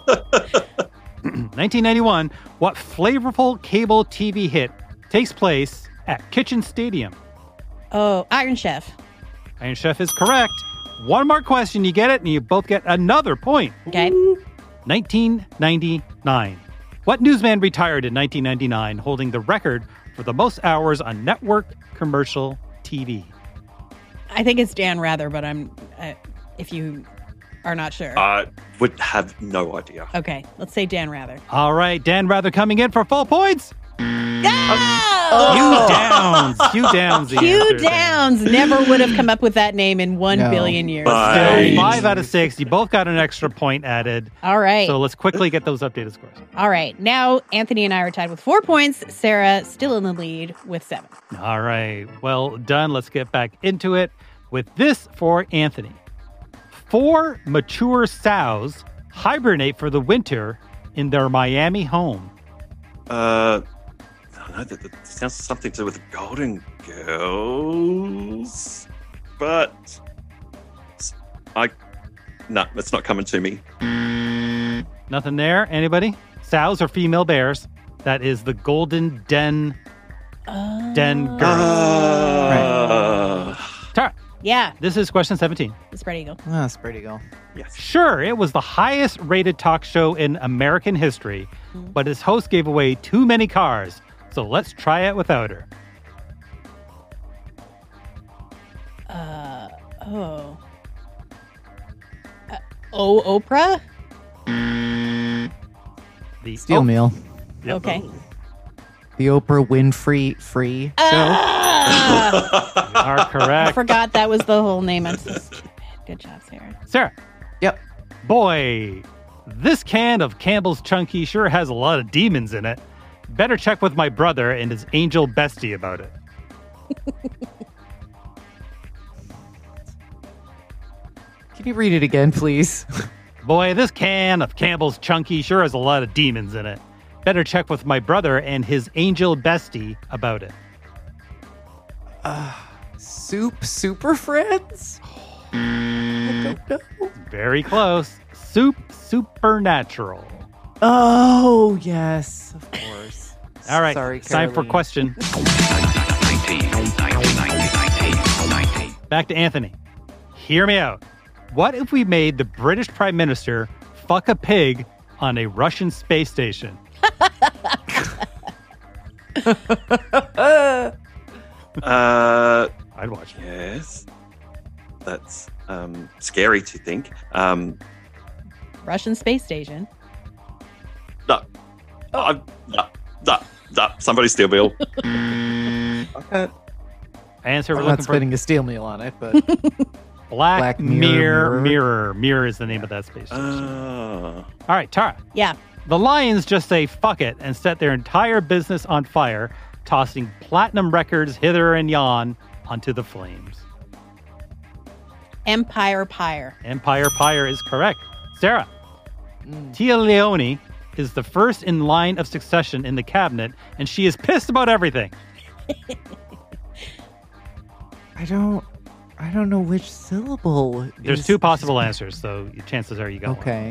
1991. What flavorful cable TV hit takes place at Kitchen Stadium? Oh, Iron Chef. Iron Chef is correct. One more question, you get it, and you both get another point. Okay. 1999. What newsman retired in 1999, holding the record for the most hours on network commercial TV? I think it's Dan Rather, but if you are not sure. Would have no idea. Okay, let's say Dan Rather. All right, Dan Rather coming in for full points. Hugh Downs. Hugh Downs never would have come up with that name in 1 billion years. Still, 5 out of 6. You both got an extra point added. All right. So let's quickly get those updated scores. All right. Now, Anthony and I are tied with 4 points. Sarah still in the lead with 7. All right. Well done. Let's get back into it with this for Anthony. 4 mature sows hibernate for the winter in their Miami home. I don't know, that sounds something to do with the Golden Girls, but no, it's not coming to me. Nothing there. Anybody? Sows are female bears. That is the Golden Den Girls. Right. Tara. Yeah. This is question 17. The Spread Eagle. Spread Eagle. Yes. Sure, it was the highest rated talk show in American history, but its host gave away too many cars. So let's try it without her. Oprah? The Steel Meal. Yep. Okay. The Oprah Winfrey Free Show. You are correct. I forgot that was the whole name. I'm so stupid. Good job, Sarah. Sarah. Yep. Boy, this can of Campbell's Chunky sure has a lot of demons in it. Better check with my brother and his angel bestie about it. Can you read it again, please? Boy, this can of Campbell's Chunky sure has a lot of demons in it. Better check with my brother and his angel bestie about it. Super Friends? I don't know. Very close. Supernatural. Oh, yes, of course. All right, Sorry, time for Caroline. question. Back to Anthony. Hear me out. What if we made the British Prime Minister fuck a pig on a Russian space station? I'd watch it. Yes. That's scary to think. Russian space station. No. No. Somebody steal Bill. Okay. Answer we're I'm looking not for. spending a steel meal on it, but Black Mirror. Mirror is the name of that space station. Oh. All right, Tara. Yeah. The Lions just say fuck it and set their entire business on fire, tossing platinum records hither and yon onto the flames. Empire Pyre. Empire Pyre is correct. Sarah. Tia Leone is the first in line of succession in the cabinet, and she is pissed about everything. I don't know which syllable. There's 2 possible answers, so chances are you got one. Okay.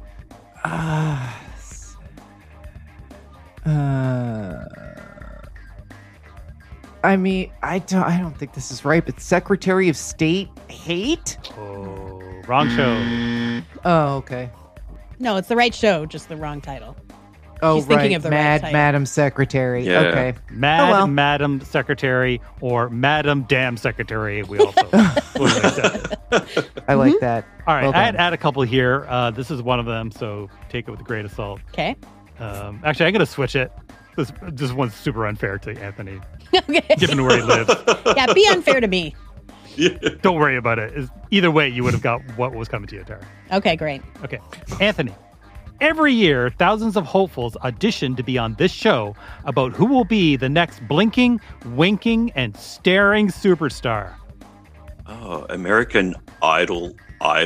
I mean, I don't think this is right, but Secretary of State hate? Oh, wrong show. Oh, okay. No, it's the right show, just the wrong title. Oh, She's thinking right. of the right title. Madam Secretary. Yeah. Okay. Madam Secretary or Madam Damn Secretary. We also like that. I like that. All right, Well I had done. add a couple here. This is one of them, so take it with a grain of salt. Okay. Actually, I'm going to switch it. This one's super unfair to Anthony, Okay. given where he lives. Yeah, be unfair to me. Don't worry about it. Either way, you would have got what was coming to you, Tara. Okay, great. Okay. Anthony, every year, thousands of hopefuls audition to be on this show about who will be the next blinking, winking, and staring superstar. Oh, American Idol.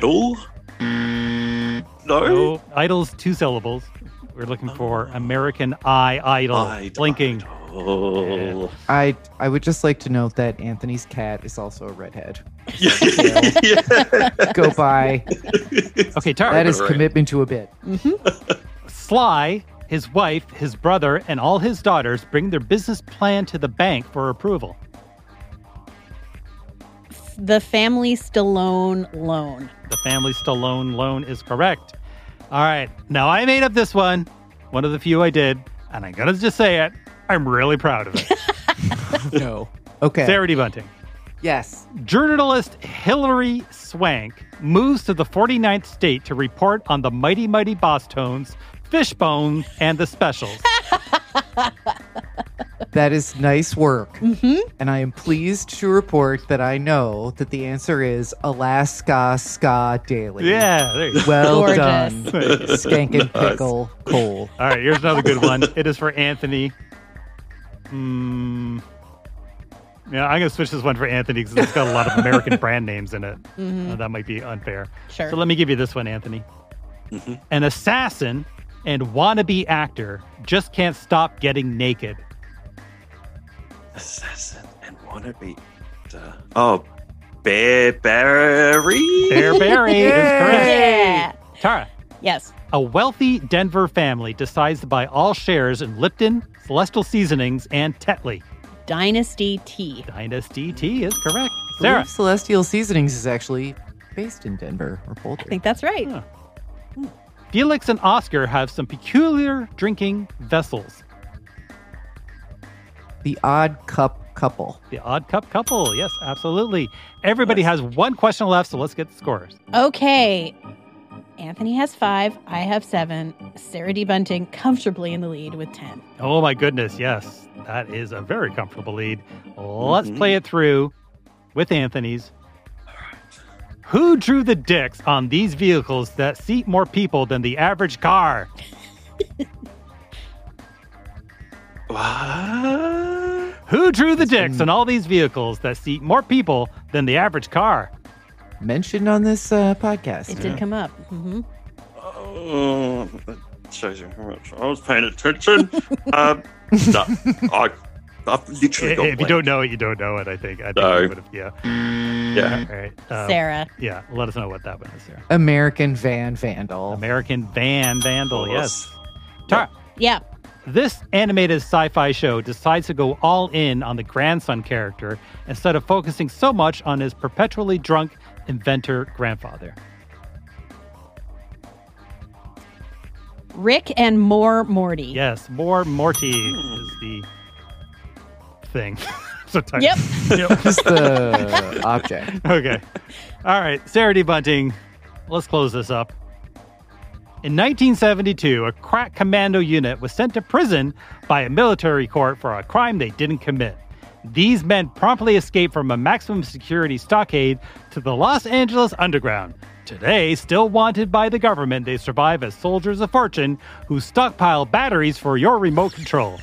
No? Idol's 2 syllables. We're looking for American Idol. Blinking. Oh. I would just like to note that Anthony's cat is also a redhead. Go by. Okay, Tara. That is commitment to a bit. Sly, his wife, his brother, and all his daughters bring their business plan to the bank for approval. The Family Stallone loan. The Family Stallone loan is correct. All right. Now, I made up this one of the few I did, and I gotta just say it. I'm really proud of it. No. Okay. Sarah D. Bunting. Yes. Journalist Hilary Swank moves to the 49th state to report on the Mighty Mighty Boss Tones, Fishbone, and the Specials. That is nice work. And I am pleased to report that I know that the answer is Alaska Ska Daily. Yeah, there you go. Well Gorgeous. done, Skankin' Pickle Cole. All right, here's another good one. It is for Anthony. Yeah, I'm going to switch this one for Anthony because it's got a lot of American brand names in it. That might be unfair. Sure. So let me give you this one, Anthony. An assassin and wannabe actor just can't stop getting naked. Assassin and wannabe. Bear Barry? Bear Barry is correct. Yeah. Tara. Yes. A wealthy Denver family decides to buy all shares in Lipton, Celestial Seasonings, and Tetley. Dynasty Tea. Dynasty Tea is correct. I Sarah. believe Celestial Seasonings is actually based in Denver or Boulder. I think that's right. Huh. Felix and Oscar have some peculiar drinking vessels. The Odd Cup Couple. The Odd Cup Couple. Yes, absolutely. Everybody has one question left, so let's get the scores. Okay. Anthony has 5. I have 7. Sarah D. Bunting comfortably in the lead with 10. Oh my goodness, yes. That is a very comfortable lead. Let's play it through with Anthony's. Who drew the dicks on these vehicles that seat more people than the average car? What? Who drew the dicks on all these vehicles that seat more people than the average car? Mentioned on this podcast. It did come up. That shows you how much I was paying attention. No, I've literally got If you don't know it, you don't know it, I think. No. You would have, yeah. Yeah. All right. Sarah. Yeah, let us know what that one is, Sarah. American Van Vandal. American Van Vandal, yes. Tara. Yeah. This animated sci-fi show decides to go all in on the grandson character instead of focusing so much on his perpetually drunk inventor grandfather. Rick and More Morty. Yes, More Morty is the thing. So tight. Yep. Just the object. Okay. All right, Sarah D. Bunting, let's close this up. In 1972, a crack commando unit was sent to prison by a military court for a crime they didn't commit. These men promptly escaped from a maximum security stockade to the Los Angeles underground. Today, still wanted by the government, they survive as soldiers of fortune who stockpile batteries for your remote control.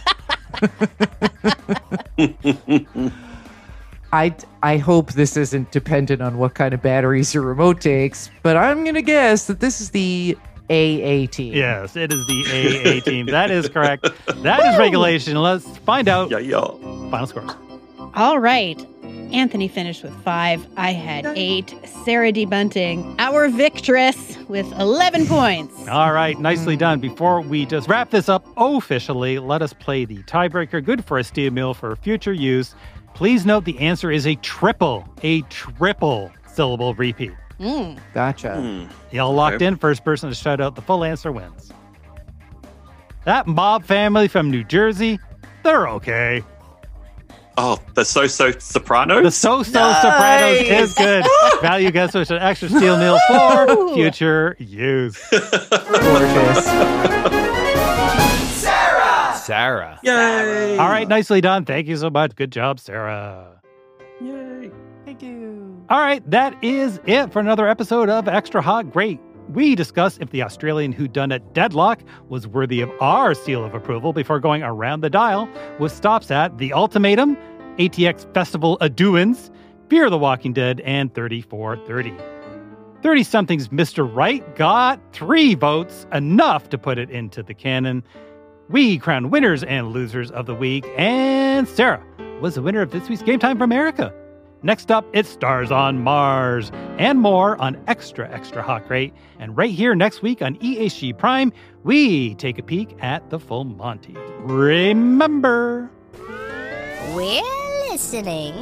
I hope this isn't dependent on what kind of batteries your remote takes, but I'm going to guess that this is the AA team. Yes, it is the AA team. That is correct. That is regulation. Let's find out. Final scores. All right. Anthony finished with 5. I had 8. Sarah D. Bunting, our victress, with 11 points. All right, nicely done. Before we just wrap this up officially, let us play the tiebreaker, good for a steel mill for future use. Please note the answer is a triple syllable repeat. Gotcha. Y'all locked in. First person to shout out the full answer wins. That mob family from New Jersey, they're okay. Oh, the So-So Sopranos? The So-So Sopranos is good. Value guess which an extra steel meal for future use. Gorgeous. Sarah's Sarah. Yay! All right, nicely done. Thank you so much. Good job, Sarah. Yay. Thank you. All right, that is it for another episode of Extra Hot Great. We discuss if the Australian whodunit Deadlock was worthy of our seal of approval before going around the dial with stops at The Ultimatum, ATX Festival Aduans, Fear the Walking Dead, and 3430. 30-something's Mr. Right got 3 votes, enough to put it into the canon. We crown winners and losers of the week, and Sarah was the winner of this week's Game Time for America. Next up, it's Stars on Mars, and more on Extra Hot Great. And right here next week on EHG Prime, we take a peek at the full Monty. Remember, we're listening.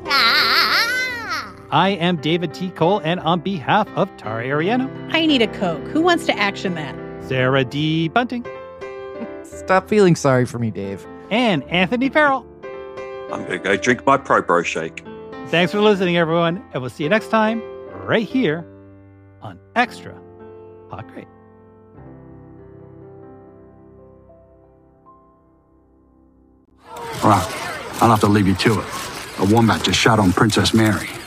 I am David T. Cole, and on behalf of Tara Ariano, I need a Coke. Who wants to action that? Sarah D. Bunting. Stop feeling sorry for me, Dave. And Anthony Farrell. I'm going to go drink my Pro Shake. Thanks for listening, everyone, and we'll see you next time right here on Extra Hot Great. Well, I'll have to leave you to it. A wombat just shot on Princess Mary.